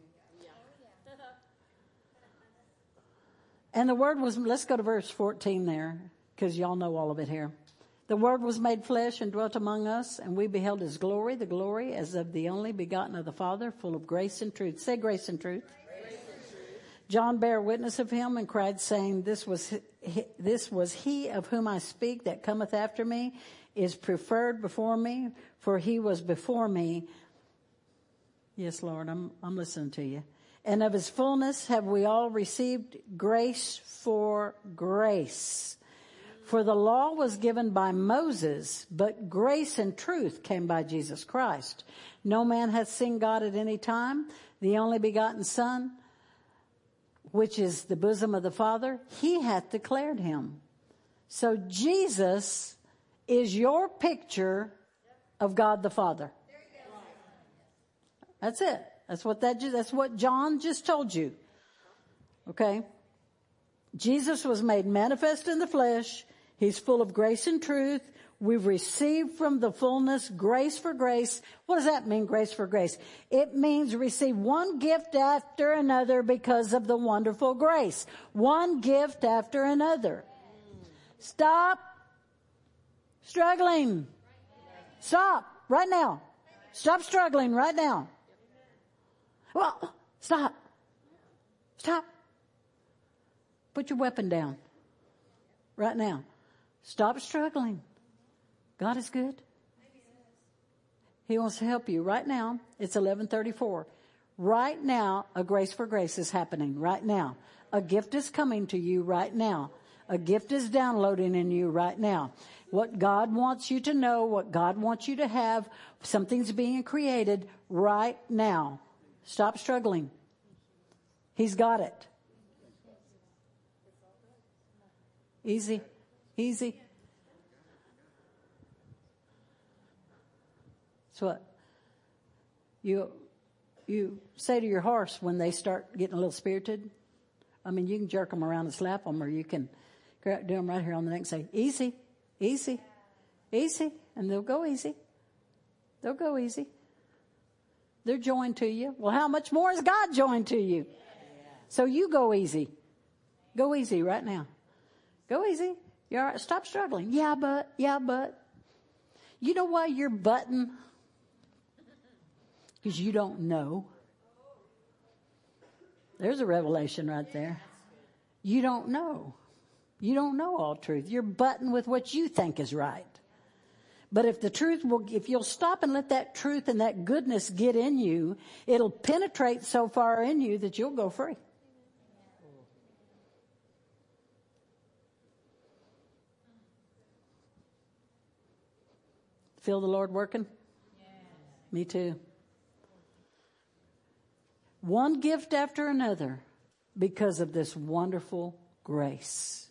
And the Word was, let's go to verse 14 there, because y'all know all of it here. The Word was made flesh and dwelt among us, and we beheld His glory, the glory as of the only begotten of the Father, full of grace and truth. Say grace and truth. Grace and truth. John bare witness of Him and cried, saying, This was He of whom I speak, that cometh after me, is preferred before me, for He was before me. Yes, Lord, I'm listening to you. And of His fullness have we all received grace for grace. For the law was given by Moses, but grace and truth came by Jesus Christ. No man hath seen God at any time. The only begotten Son, which is the bosom of the Father, He hath declared Him. So Jesus is your picture of God the Father. That's it. That's what John just told you. Okay? Jesus was made manifest in the flesh. He's full of grace and truth. We've received from the fullness grace for grace. What does that mean, grace for grace? It means receive one gift after another because of the wonderful grace. One gift after another. Stop struggling. Stop right now. Stop struggling right now. Well, stop. Stop. Put your weapon down right now. Stop struggling. God is good. He wants to help you right now. It's 11:34. Right now, a grace for grace is happening right now. A gift is coming to you right now. A gift is downloading in you right now. What God wants you to know, what God wants you to have, something's being created right now. Stop struggling. He's got it. Easy. Easy. That's what you say to your horse when they start getting a little spirited. I mean, you can jerk them around and slap them, or you can do them right here on the neck and say, easy, easy, easy. And they'll go easy. They'll go easy. They're joined to you. Well, how much more is God joined to you? So you go easy. Go easy right now. Go easy. You're all right. Stop struggling. Yeah, but. You know why you're butting? Because you don't know. There's a revelation right there. You don't know. You don't know all truth. You're butting with what you think is right. But if you'll stop and let that truth and that goodness get in you, it'll penetrate so far in you that you'll go free. Feel the Lord working? Yes. Me too. One gift after another because of this wonderful grace.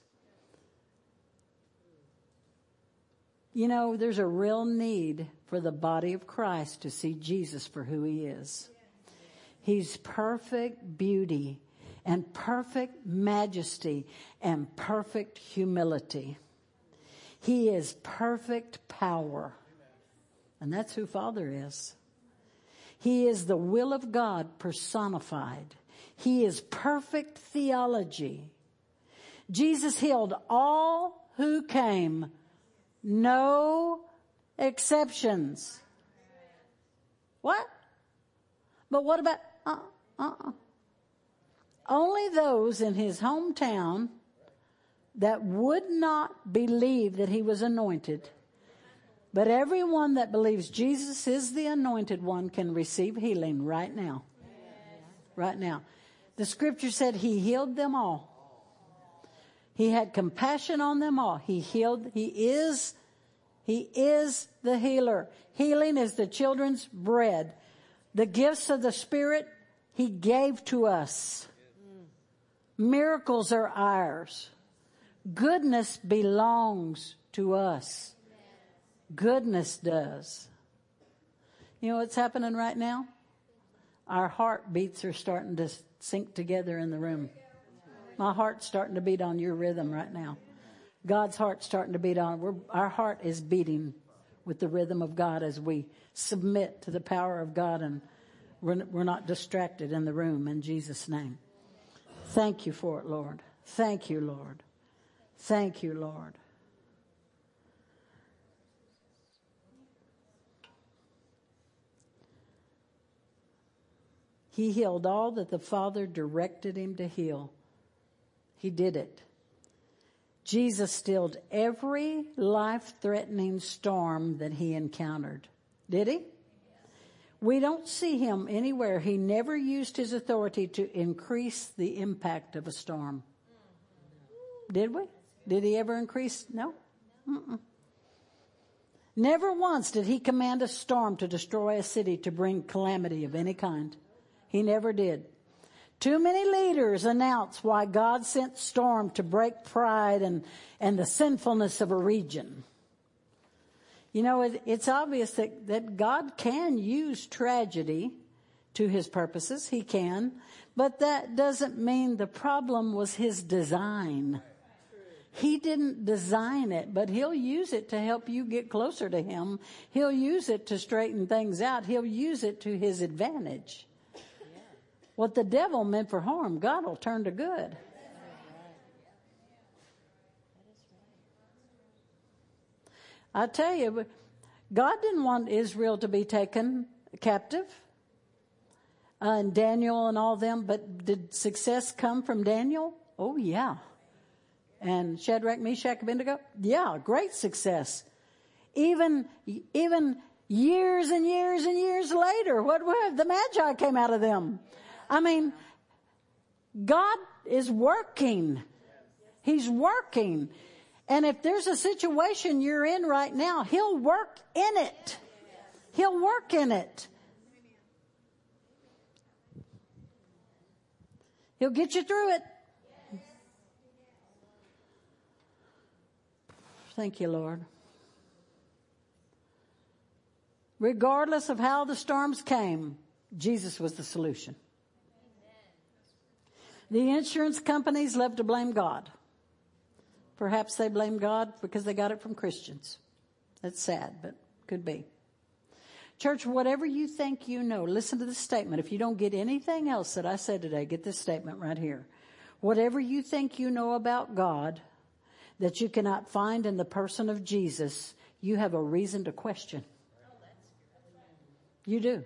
You know, there's a real need for the body of Christ to see Jesus for who He is. He's perfect beauty and perfect majesty and perfect humility. He is perfect power. And that's who Father is. He is the will of God personified. He is perfect theology. Jesus healed all who came. No exceptions. What? But what about, only those in His hometown that would not believe that He was anointed. But everyone that believes Jesus is the anointed one can receive healing right now. Right now. The scripture said He healed them all. He had compassion on them all. He healed. He is the healer. Healing is the children's bread. The gifts of the Spirit He gave to us. Miracles are ours. Goodness belongs to us. Goodness does. You know what's happening right now? our heartbeats are starting to sync together in the room. My heart's starting to beat on your rhythm right now. God's heart's starting to beat on. Our heart is beating with the rhythm of God as we submit to the power of God, and we're not distracted in the room, in Jesus' name. Thank you for it, Lord. Thank you, Lord. Thank you, Lord. He healed all that the Father directed him to heal. He did it. Jesus stilled every life-threatening storm that he encountered. Did he? We don't see him anywhere. He never used his authority to increase the impact of a storm. Did we? Did he ever increase? No. Mm-mm. Never once did he command a storm to destroy a city, to bring calamity of any kind. He never did. Too many leaders announce why God sent storm to break pride and the sinfulness of a region. You know, it's obvious that God can use tragedy to his purposes. He can. But that doesn't mean the problem was his design. He didn't design it, but he'll use it to help you get closer to him. He'll use it to straighten things out. He'll use it to his advantage. What the devil meant for harm, God will turn to good. I tell you, God didn't want Israel to be taken captive, and Daniel and all them, but did success come from Daniel? Oh, yeah. And Shadrach, Meshach, Abednego? Yeah, great success. Even years and years and years later, the Magi came out of them. I mean, God is working. He's working. And if there's a situation you're in right now, he'll work in it. He'll work in it. He'll get you through it. Thank you, Lord. Regardless of how the storms came, Jesus was the solution. The insurance companies love to blame God. Perhaps they blame God because they got it from Christians. That's sad, but could be. Church, whatever you think you know, listen to this statement. If you don't get anything else that I said today, get this statement right here. Whatever you think you know about God that you cannot find in the person of Jesus, you have a reason to question. You do.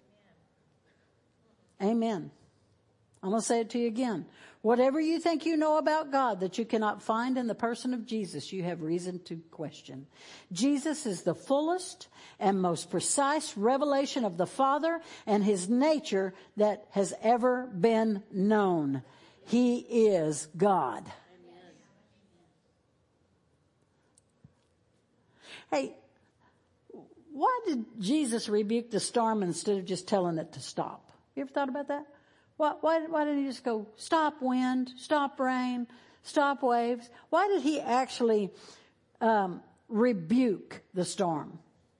Amen. I'm going to say it to you again. Whatever you think you know about God that you cannot find in the person of Jesus, you have reason to question. Jesus is the fullest and most precise revelation of the Father and his nature that has ever been known. He is God. Hey, why did Jesus rebuke the storm instead of just telling it to stop? You ever thought about that? Why didn't he just go, stop wind, stop rain, stop waves? Why did he actually rebuke the storm?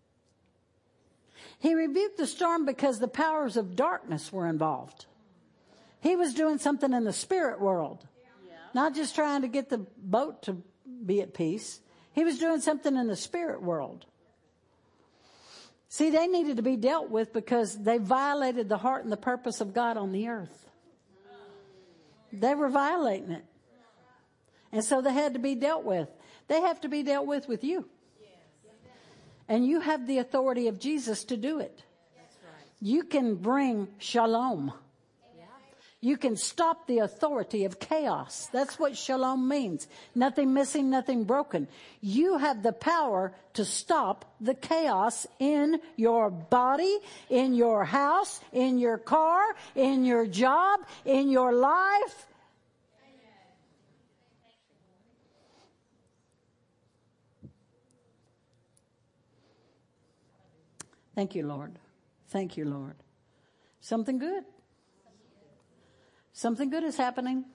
He rebuked the storm because the powers of darkness were involved. He was doing something in the spirit world, not just trying to get the boat to be at peace. He was doing something in the spirit world. See, they needed to be dealt with because they violated the heart and the purpose of God on the earth. They were violating it. And so they had to be dealt with. They have to be dealt with you. And you have the authority of Jesus to do it. You can bring shalom. You can stop the authority of chaos. That's what shalom means. Nothing missing, nothing broken. You have the power to stop the chaos in your body, in your house, in your car, in your job, in your life. Thank you, Lord. Thank you, Lord. Something good. Something good is happening.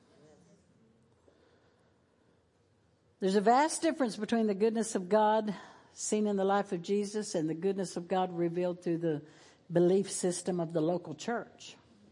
There's a vast difference between the goodness of God seen in the life of Jesus and the goodness of God revealed through the belief system of the local church.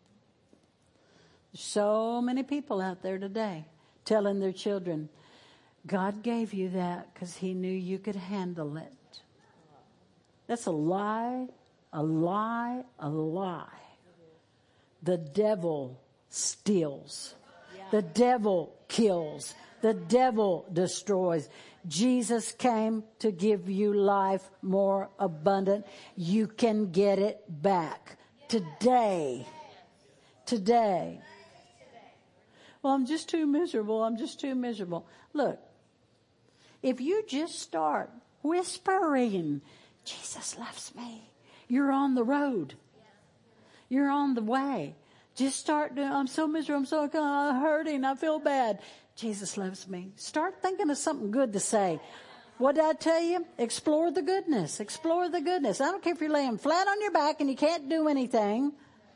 So many people out there today telling their children, God gave you that because he knew you could handle it. That's a lie, a lie, a lie. The devil steals. The devil kills. The devil destroys. Jesus came to give you life more abundant. You can get it back today. Today. Well, I'm just too miserable. I'm just too miserable. Look, if you just start whispering, Jesus loves me, you're on the road. You're on the way. Just start doing, I'm so miserable, I'm so hurting, I feel bad. Jesus loves me. Start thinking of something good to say. What did I tell you? Explore the goodness. Explore the goodness. I don't care if you're laying flat on your back and you can't do anything.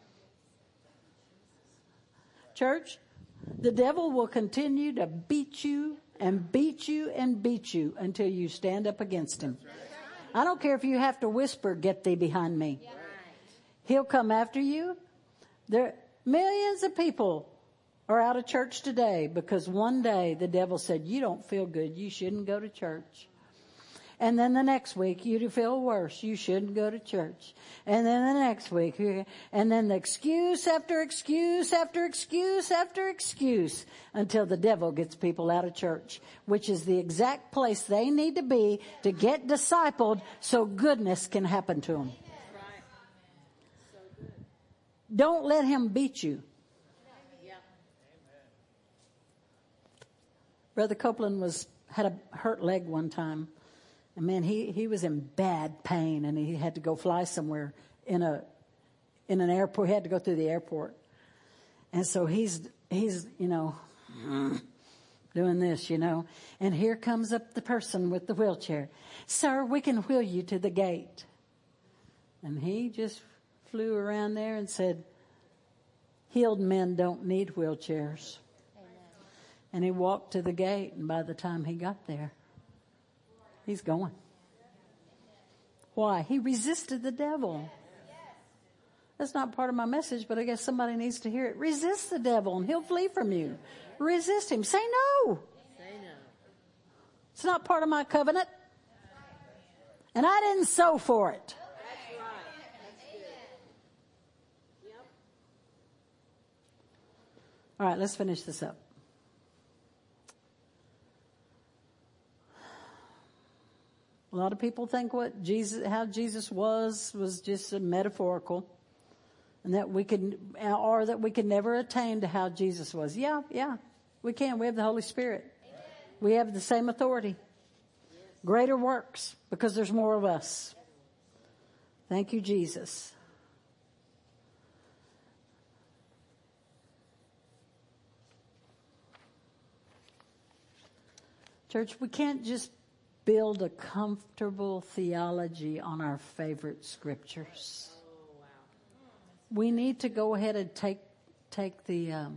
Church, the devil will continue to beat you and beat you and beat you until you stand up against him. I don't care if you have to whisper, get thee behind me. He'll come after you. There, millions of people are out of church today because one day the devil said, you don't feel good, you shouldn't go to church. And then the next week, you feel worse, you shouldn't go to church. And then the next week, and then the excuse after excuse after excuse after excuse until the devil gets people out of church, which is the exact place they need to be to get discipled so goodness can happen to them. Don't let him beat you. Brother Copeland had a hurt leg one time. And man, he was in bad pain and he had to go fly somewhere in an airport. He had to go through the airport. And so he's, doing this, and here comes up the person with the wheelchair. Sir, we can wheel you to the gate. And he just flew around there and said, healed men don't need wheelchairs. Amen. And he walked to the gate, and by the time he got there, he's going. Why? He resisted the devil. That's not part of my message, but I guess somebody needs to hear it. Resist the devil and he'll flee from you. Resist him. Say no. It's not part of my covenant. And I didn't sow for it. All right, let's finish this up. A lot of people think how Jesus was just a metaphorical, and that we could never attain to how Jesus was. Yeah, we can. We have the Holy Spirit. Amen. We have the same authority. Yes. Greater works, because there's more of us. Thank you, Jesus. Church, we can't just build a comfortable theology on our favorite scriptures. Oh, wow. We need to go ahead and take the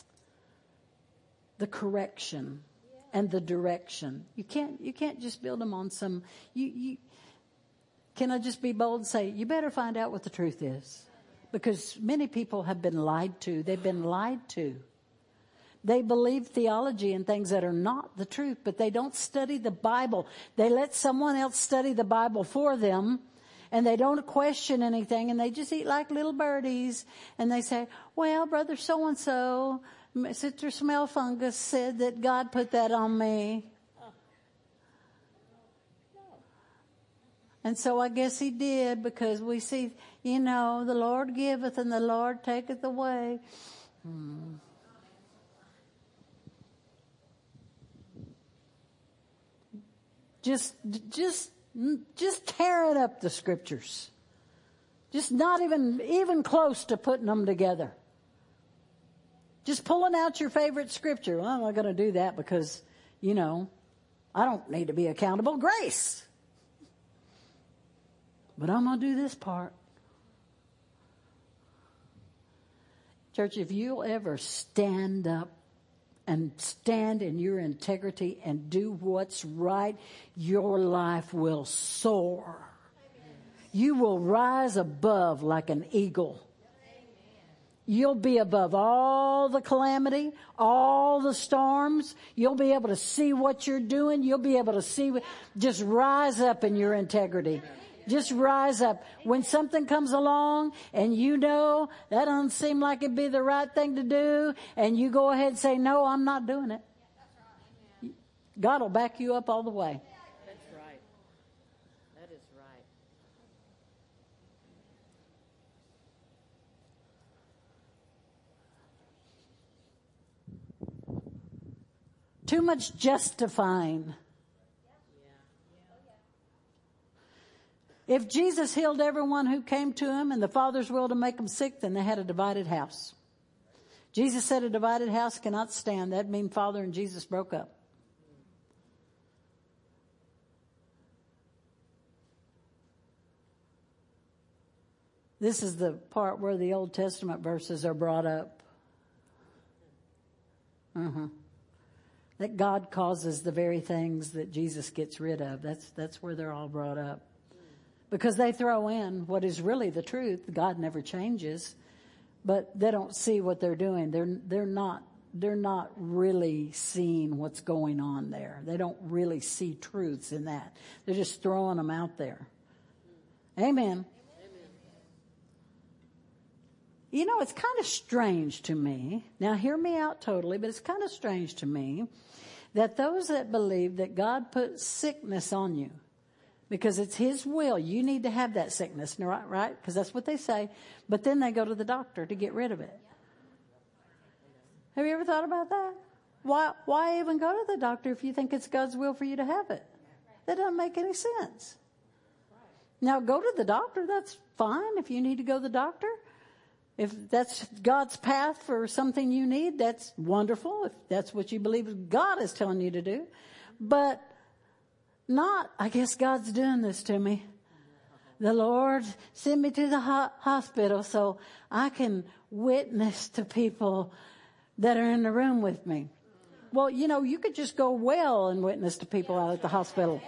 correction and the direction. You can't just build them on some. Can I just be bold and say, you better find out what the truth is, because many people have been lied to. They've been lied to. They believe theology and things that are not the truth, but they don't study the Bible. They let someone else study the Bible for them, and they don't question anything, and they just eat like little birdies. And they say, well, Brother so-and-so, Sister Smell Fungus said that God put that on me. And so I guess he did, because we see, the Lord giveth and the Lord taketh away. Just tearing up the scriptures. Just not even close to putting them together. Just pulling out your favorite scripture. Well, I'm not going to do that because, I don't need to be accountable. Grace. But I'm going to do this part. Church, if you'll ever stand up and stand in your integrity and do what's right, your life will soar. you will rise above like an eagle. You'll be above all the calamity, all the storms. You'll be able to see what you're doing. You'll be able to see, just rise up in your integrity. Just rise up. When something comes along and you know that doesn't seem like it'd be the right thing to do, and you go ahead and say, no, I'm not doing it. God will back you up all the way. That's right. That is right. Too much justifying. If Jesus healed everyone who came to him and the Father's will to make them sick, then they had a divided house. Jesus said a divided house cannot stand. That means Father and Jesus broke up. This is the part where the Old Testament verses are brought up. That God causes the very things that Jesus gets rid of. That's where they're all brought up. Because they throw in what is really the truth. God never changes, but they don't see what they're doing. They're not really seeing what's going on there. They don't really see truths in that. They're just throwing them out there. Amen. You know, it's kind of strange to me. Now, hear me out totally, but it's kind of strange to me that those that believe that God put sickness on you, because it's his will, you need to have that sickness, right? Because that's what they say. But then they go to the doctor to get rid of it. Have you ever thought about that? Why even go to the doctor if you think it's God's will for you to have it? That doesn't make any sense. Now, go to the doctor. That's fine if you need to go to the doctor. If that's God's path for something you need, that's wonderful. If that's what you believe God is telling you to do. But not, I guess God's doing this to me. The Lord sent me to the hospital so I can witness to people that are in the room with me. Well, you know, you could just go well and witness to people out at the hospital.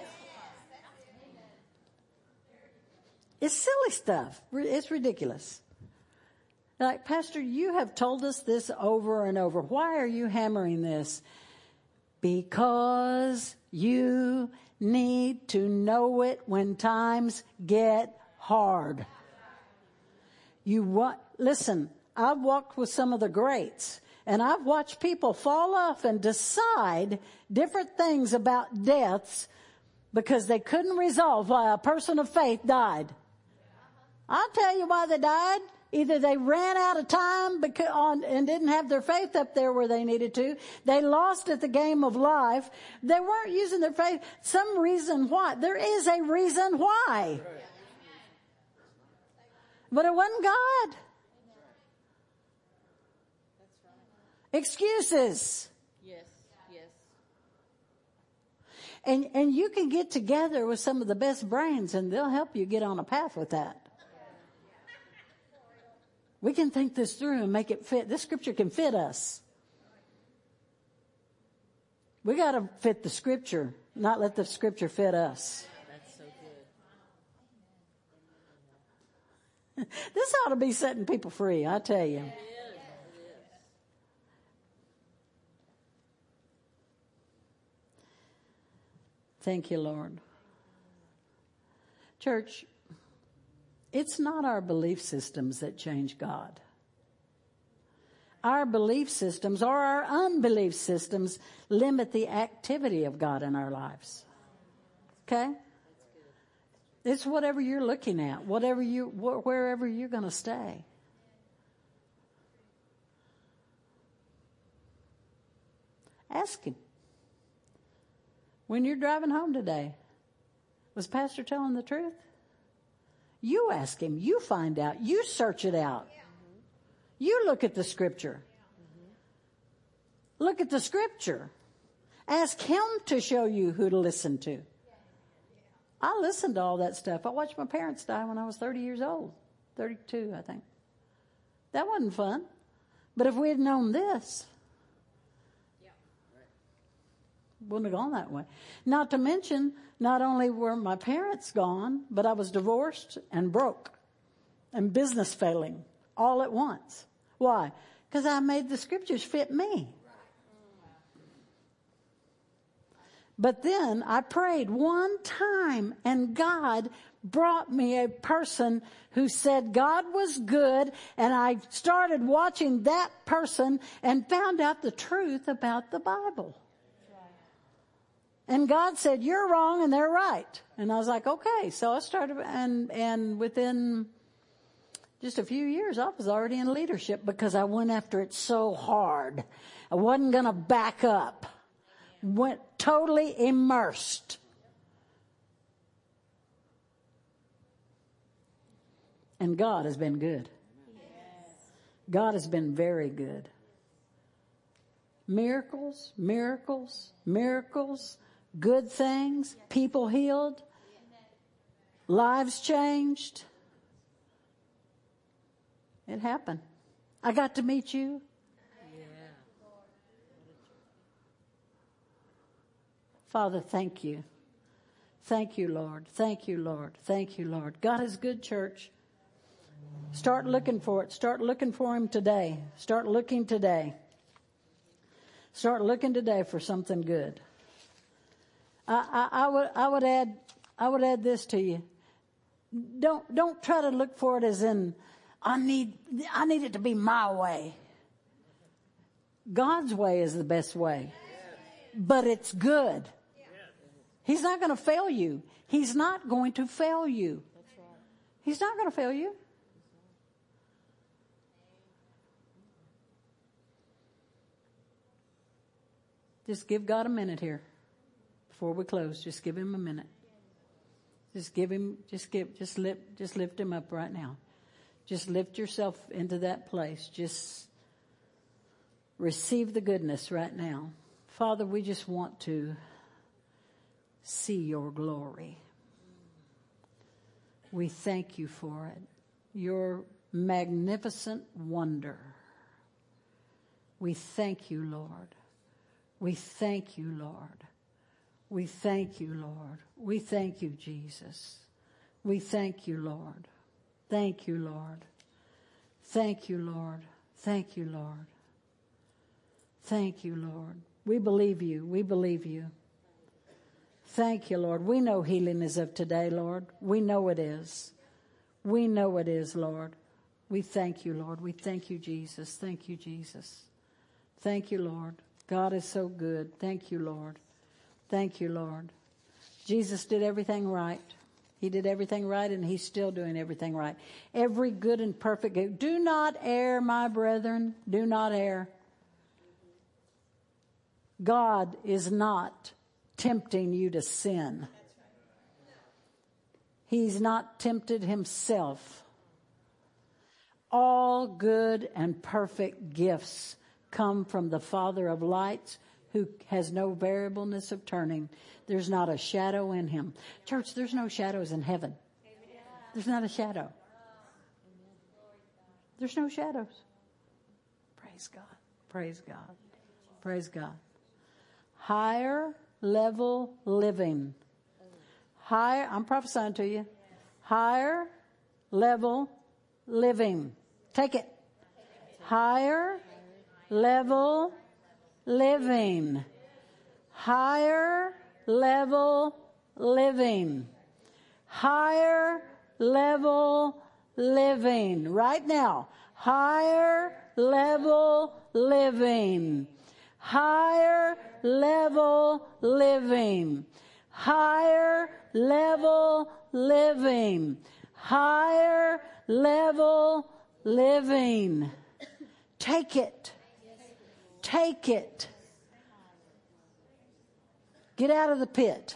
It's silly stuff. It's ridiculous. Like, Pastor, you have told us this over and over. Why are you hammering this? Because you need to know it when times get hard. Listen, I've walked with some of the greats, and I've watched people fall off and decide different things about deaths because they couldn't resolve why a person of faith died. I'll tell you why they died. Either they ran out of time and didn't have their faith up there where they needed to. They lost at the game of life. They weren't using their faith. Some reason why. There is a reason why. But it wasn't God. Excuses. Yes. And you can get together with some of the best brains and they'll help you get on a path with that. We can think this through and make it fit. This scripture can fit us. We got to fit the scripture, not let the scripture fit us. That's so good. This ought to be setting people free, I tell you. It is. Thank you, Lord. Church, it's not our belief systems that change God. Our belief systems or our unbelief systems limit the activity of God in our lives. Okay? It's whatever you're looking at, wherever you're going to stay. Ask him. When you're driving home today, was Pastor telling the truth? You ask him. You find out. You search it out. You look at the scripture. Look at the scripture. Ask him to show you who to listen to. I listened to all that stuff. I watched my parents die when I was 30 years old. 32, I think. That wasn't fun. But if we had known this, Wouldn't have gone that way. Not to mention, not only were my parents gone, but I was divorced and broke and business failing all at once. Why? Because I made the scriptures fit me. But then I prayed one time and God brought me a person who said God was good, and I started watching that person and found out the truth about the Bible. And God said, you're wrong and they're right. And I was like, okay. So I started, and within just a few years, I was already in leadership because I went after it so hard. I wasn't going to back up. Went totally immersed. And God has been good. God has been very good. Miracles, miracles, miracles, good things, people healed, lives changed. It happened. I got to meet you. Father, thank you. Thank you, Lord. Thank you, Lord. Thank you, Lord. God is good, church. Start looking for it. Start looking for Him today. Start looking today. Start looking today for something good. I would add this to you. Don't try to look for it as in I need it to be my way. God's way is the best way, but it's good. He's not going to fail you. He's not going to fail you. He's not going to fail you. Just give God a minute here before we close. Just give Him a minute. Just lift Him up right now. Just lift yourself into that place. Just receive the goodness right now. Father, we just want to see your glory. We thank you for it. Your magnificent wonder. We thank you, Lord. We thank you, Lord. We thank you, Lord. We thank you, Jesus. We thank you, Lord. Thank you, Lord. Thank you, Lord. Thank you, Lord. Thank you, Lord. We believe you. We believe you. Thank you, Lord. We know healing is of today, Lord. We know it is. We know it is, Lord. We thank you, Lord. We thank you, Jesus. Thank you, Jesus. Thank you, Lord. God is so good. Thank you, Lord. Thank you, Lord. Jesus did everything right. He did everything right, and He's still doing everything right. Every good and perfect gift. Do not err, my brethren. Do not err. God is not tempting you to sin. He's not tempted Himself. All good and perfect gifts come from the Father of lights, who has no variableness of turning. There's not a shadow in Him. Church, there's no shadows in heaven. There's not a shadow. There's no shadows. Praise God. Praise God. Praise God. Higher level living. Higher, I'm prophesying to you. Higher level living. Take it. Higher level living. Higher level living. Higher level living. Right now. Higher level living. Higher level living. Higher level living. Higher level living. Take it. Take it. Get out of the pit.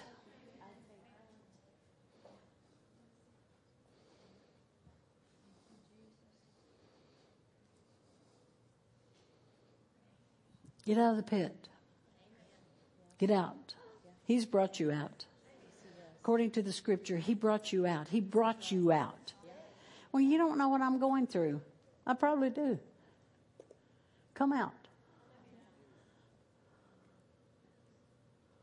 Get out of the pit. Get out. He's brought you out. According to the scripture, He brought you out. He brought you out. Well, you don't know what I'm going through. I probably do. Come out.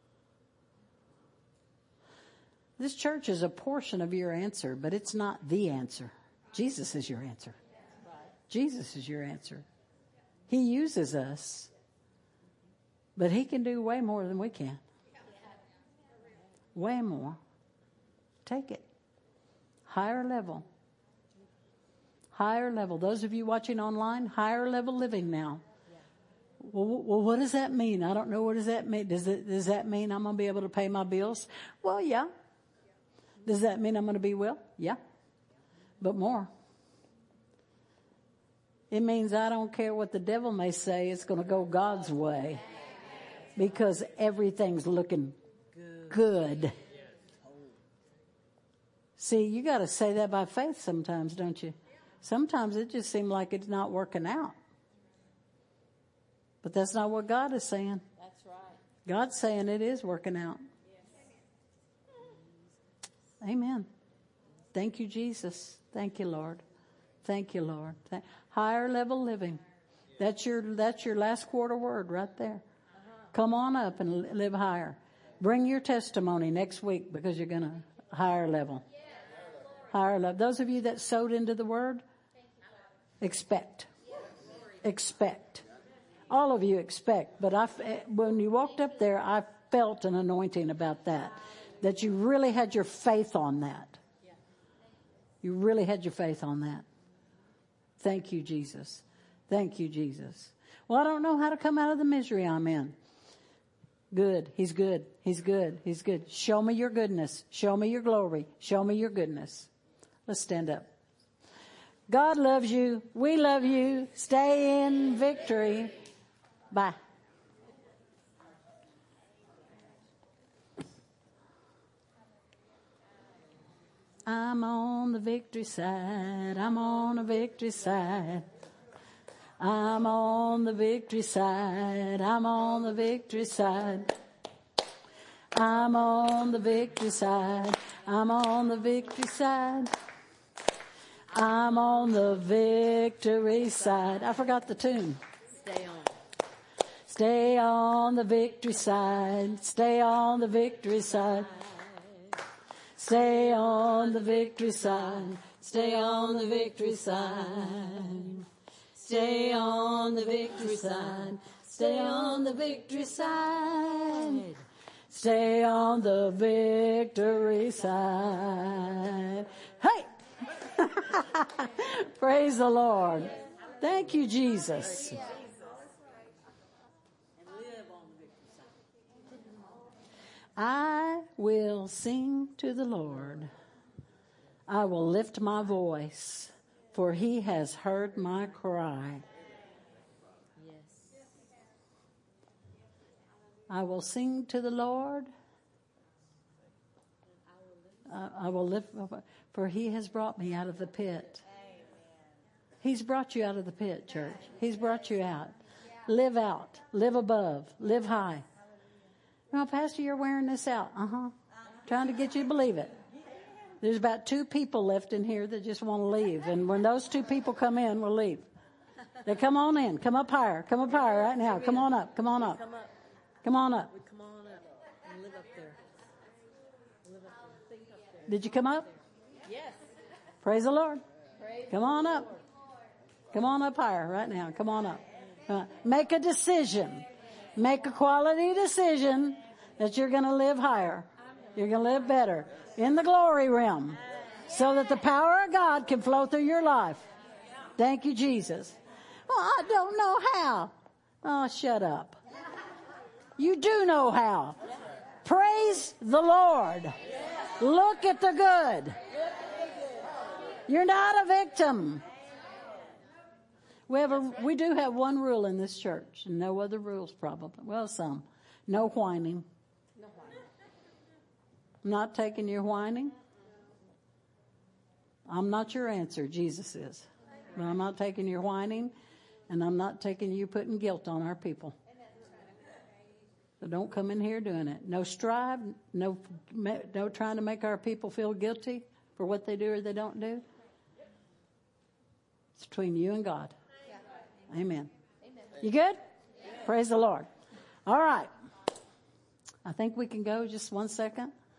This church is a portion of your answer, but it's not the answer. Jesus is your answer. Jesus is your answer. He uses us, but he can do way more than we can. Way more. Take it. Higher level. Higher level. Those of you watching online, higher level living now. Well, what does that mean? I don't know. What does that mean? Does that mean I'm going to be able to pay my bills? Well, yeah. Does that mean I'm going to be well? Yeah. But more. It means I don't care what the devil may say. It's going to go God's way. Because everything's looking good. See, you got to say that by faith sometimes, don't you? Sometimes it just seems like it's not working out. But that's not what God is saying. That's right. God's saying it is working out. Amen. Thank you, Jesus. Thank you, Lord. Thank you, Lord. Higher level living. That's your last quarter word right there. Come on up and live higher. Bring your testimony next week because you're going to higher level. Higher level. Those of you that sowed into the word, expect. Expect. All of you expect. But when you walked up there, I felt an anointing about that. That you really had your faith on that. You really had your faith on that. Thank you, Jesus. Thank you, Jesus. Well, I don't know how to come out of the misery I'm in. Good. He's good. He's good. He's good. Show me your goodness. Show me your glory. Show me your goodness. Let's stand up. God loves you. We love you. Stay in victory. Bye. I'm on the victory side. I'm on the victory side. I'm on the victory side. I'm on the victory side. I'm on the victory side. I'm on the victory side. I'm on the victory side. I forgot the tune. Stay on. Stay on the victory side. Stay on the victory side. Stay on the victory side. Stay on the victory side. Stay on the victory side. Stay on the victory side. Stay on the victory side. Hey! Praise the Lord. Thank you, Jesus. I will sing to the Lord. I will lift my voice, for he has heard my cry. Yes. I will sing to the Lord. I will lift, for he has brought me out of the pit. He's brought you out of the pit, church. He's brought you out. Live out. Live above. Live high. No, Pastor, you're wearing this out. Trying to get you to believe it. There's about 2 people left in here that just want to leave. And when those 2 people come in, we'll leave. They come on in. Come up higher. Come up higher right now. Come on up. Come on up. Come on up. Come on up and live up there. Live up there. Think up there. Did you come up? Yes. Praise the Lord. Come on up. Come on up higher right now. Come on up. Make a decision. Make a quality decision that you're going to live higher. You're going to live better in the glory realm so that the power of God can flow through your life. Thank you, Jesus. Well, I don't know how. Oh, shut up. You do know how. Praise the Lord. Look at the good. You're not a victim. We do have one rule in this church, and no other rules probably. Well, some. No whining. I'm not taking your whining. I'm not your answer. Jesus is. But I'm not taking your whining, and I'm not taking you putting guilt on our people. So don't come in here doing it. No strive, no trying to make our people feel guilty for what they do or they don't do. It's between you and God. Amen. You good? Praise the Lord. All right. I think we can go just 1 second.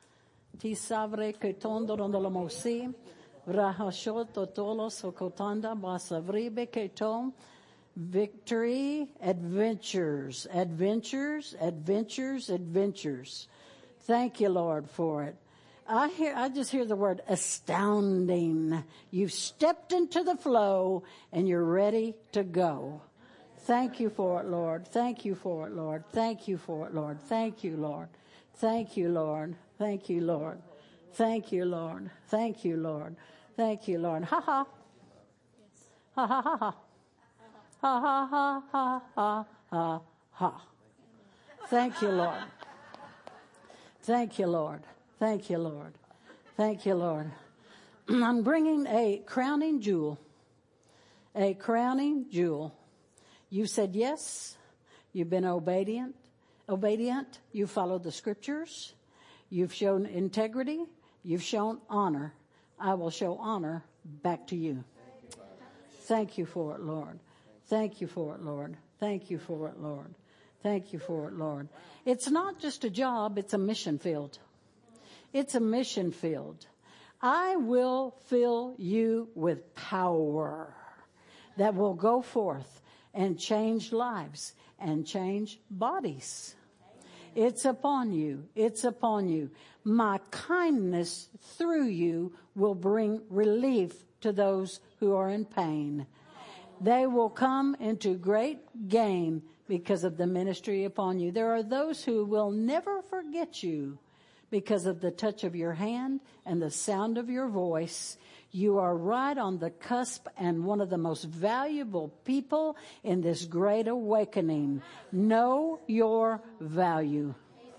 Tisavre ketondo rondolomosi. Rahashoto tolos okotanda basavribe ketom. Victory, adventures, adventures, adventures, adventures. Thank you, Lord, for it. I just hear the word astounding. You've stepped into the flow and you're ready to go. Thank you for it, Lord. Thank you for it, Lord. Thank you for it, Lord. Thank you, Lord. Thank you, Lord. Thank you, Lord. Thank you, Lord. Thank you, Lord. Thank you, Lord. Ha ha. Ha ha ha ha. Ha ha ha ha ha ha ha. Thank you, Lord. Thank you, Lord. Thank you, Lord. Thank you, Lord. I'm bringing a crowning jewel. A crowning jewel. You said yes. You've been obedient. You followed the scriptures. You've shown integrity. You've shown honor. I will show honor back to you. Thank you for it, Lord. Thank you for it, Lord. Thank you for it, Lord. Thank you for it, Lord. It's not just a job, it's a mission field. It's a mission field. I will fill you with power that will go forth and change lives and change bodies. It's upon you. It's upon you. My kindness through you will bring relief to those who are in pain. They will come into great gain because of the ministry upon you. There are those who will never forget you because of the touch of your hand and the sound of your voice. You are right on the cusp and one of the most valuable people in this great awakening. Know your value.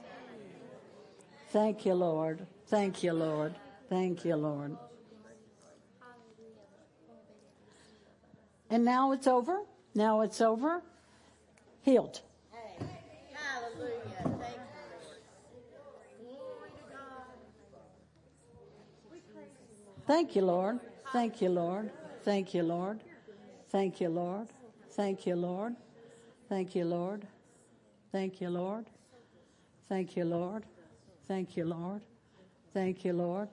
Thank you, Lord. Thank you, Lord. Thank you, Lord. And now it's over. Now it's over. Healed. Hallelujah. Thank Thank you, Lord. Thank you, Lord. Thank you, Lord. Thank you, Lord. Thank you, Lord. Thank you, Lord. Thank you, Lord. Thank you, Lord. Thank you, Lord. Thank you, Lord.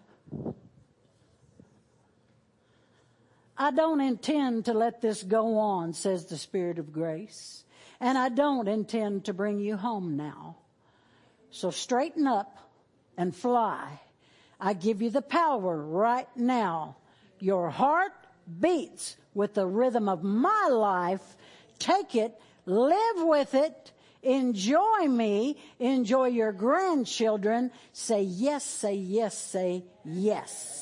I don't intend to let this go on, says the Spirit of grace. And I don't intend to bring you home now. So straighten up and fly. I give you the power right now. Your heart beats with the rhythm of my life. Take it, live with it, enjoy me, enjoy your grandchildren. Say yes, say yes, say yes.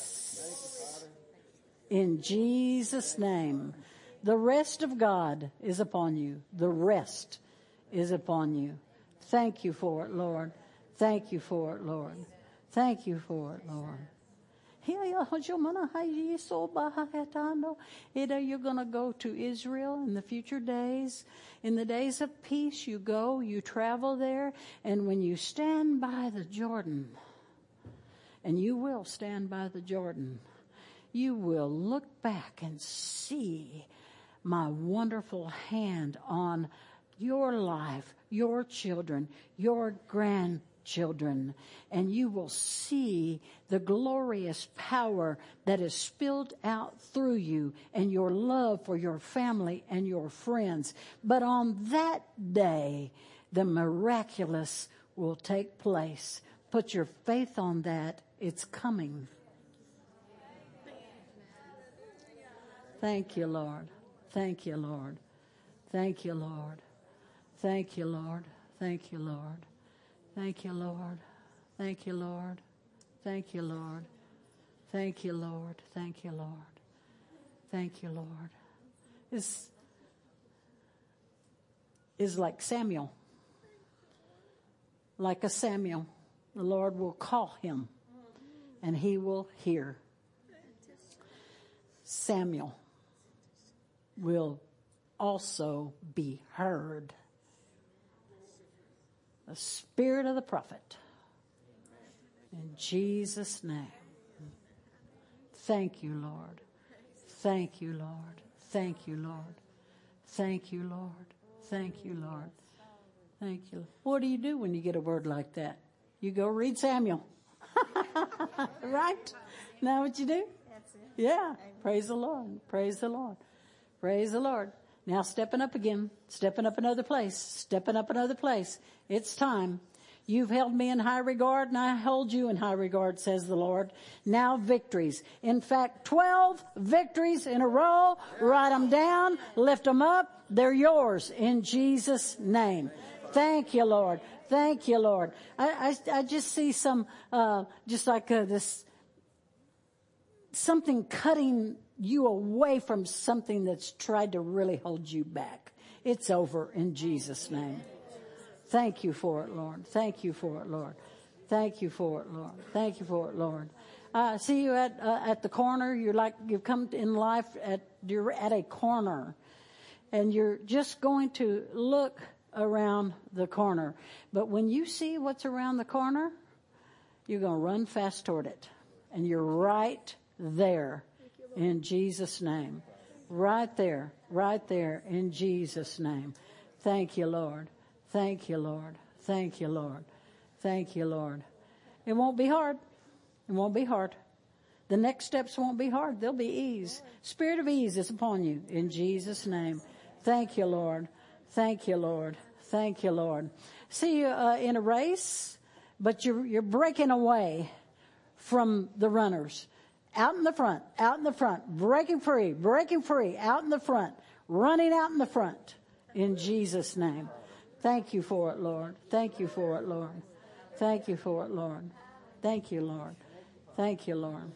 In Jesus' name. The rest of God is upon you. The rest is upon you. Thank you for it, Lord. Thank you for it, Lord. Thank you for it, Lord. Either you're going to go to Israel in the future days. In the days of peace, you go, you travel there. And when you stand by the Jordan, and you will stand by the Jordan, you will look back and see my wonderful hand on your life, your children, your grandchildren, and you will see the glorious power that is spilled out through you and your love for your family and your friends. But on that day, the miraculous will take place. Put your faith on that. It's coming. Thank you, Lord. Thank you, Lord. Thank you, Lord. Thank you, Lord. Thank you, Lord. Thank you, Lord. Thank you, Lord. Thank you, Lord. Thank you, Lord. Thank you, Lord. Thank you, Lord. Is like Samuel. Like a Samuel. The Lord will call him and he will hear. Samuel will also be heard. The spirit of the prophet. In Jesus' name. Thank you, Lord. Thank you, Lord. Thank you, Lord. Thank you, Lord. Thank you, Lord. Thank you. What do you do when you get a word like that? You go read Samuel. Right? Now what you do? That's it. Yeah. Praise the Lord. Praise the Lord. Praise the Lord. Now stepping up again. Stepping up another place. Stepping up another place. It's time. You've held me in high regard and I hold you in high regard, says the Lord. Now victories. In fact, 12 victories in a row. Write them down. Lift them up. They're yours in Jesus' name. Thank you, Lord. Thank you, Lord. I just see some, just like this, something cutting you away from something that's tried to really hold you back. It's over in Jesus' name. Thank you for it, Lord. Thank you for it, Lord. Thank you for it, Lord. Thank you for it, Lord. I see you at the corner. You've come in life you're at a corner, and you're just going to look around the corner. But when you see what's around the corner, you're going to run fast toward it, and you're right there in Jesus' name. Right there in Jesus' name. Thank you, Lord. Thank you, Lord. Thank you, Lord. Thank you, Lord. It won't be hard. It won't be hard. The next steps won't be hard. They'll be ease. Spirit of ease is upon you in Jesus' name. Thank you, Lord. Thank you, Lord. Thank you, Lord. See you in a race, but you're breaking away from the runners. Out in the front, breaking free, out in the front, running out in the front in Jesus' name. Thank you for it, Lord. Thank you for it, Lord. Thank you for it, Lord. Thank you, Lord. Thank you, Lord.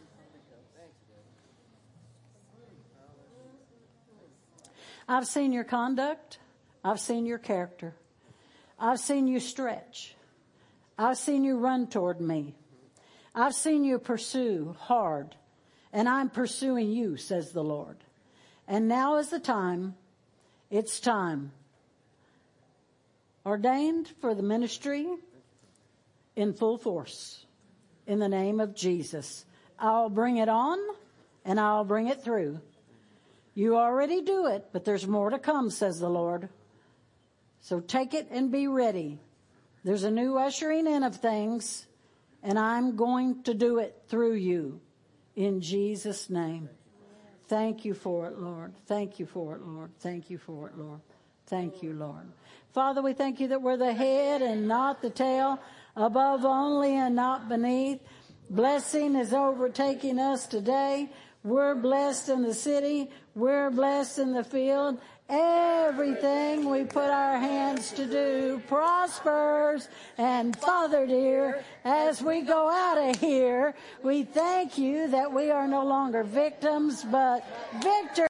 I've seen your conduct. I've seen your character. I've seen you stretch. I've seen you run toward me. I've seen you pursue hard. And I'm pursuing you, says the Lord. And now is the time. It's time. Ordained for the ministry in full force. In the name of Jesus. I'll bring it on and I'll bring it through. You already do it, but there's more to come, says the Lord. So take it and be ready. There's a new ushering in of things, and I'm going to do it through you in Jesus' name. Thank you for it, Lord. Thank you for it, Lord. Thank you for it, Lord. Thank you, Lord. Father, we thank you that we're the head and not the tail, above only and not beneath. Blessing is overtaking us today. We're blessed in the city. We're blessed in the field. Everything we put our hands to do prospers. And Father dear, as we go out of here, we thank you that we are no longer victims, but victors.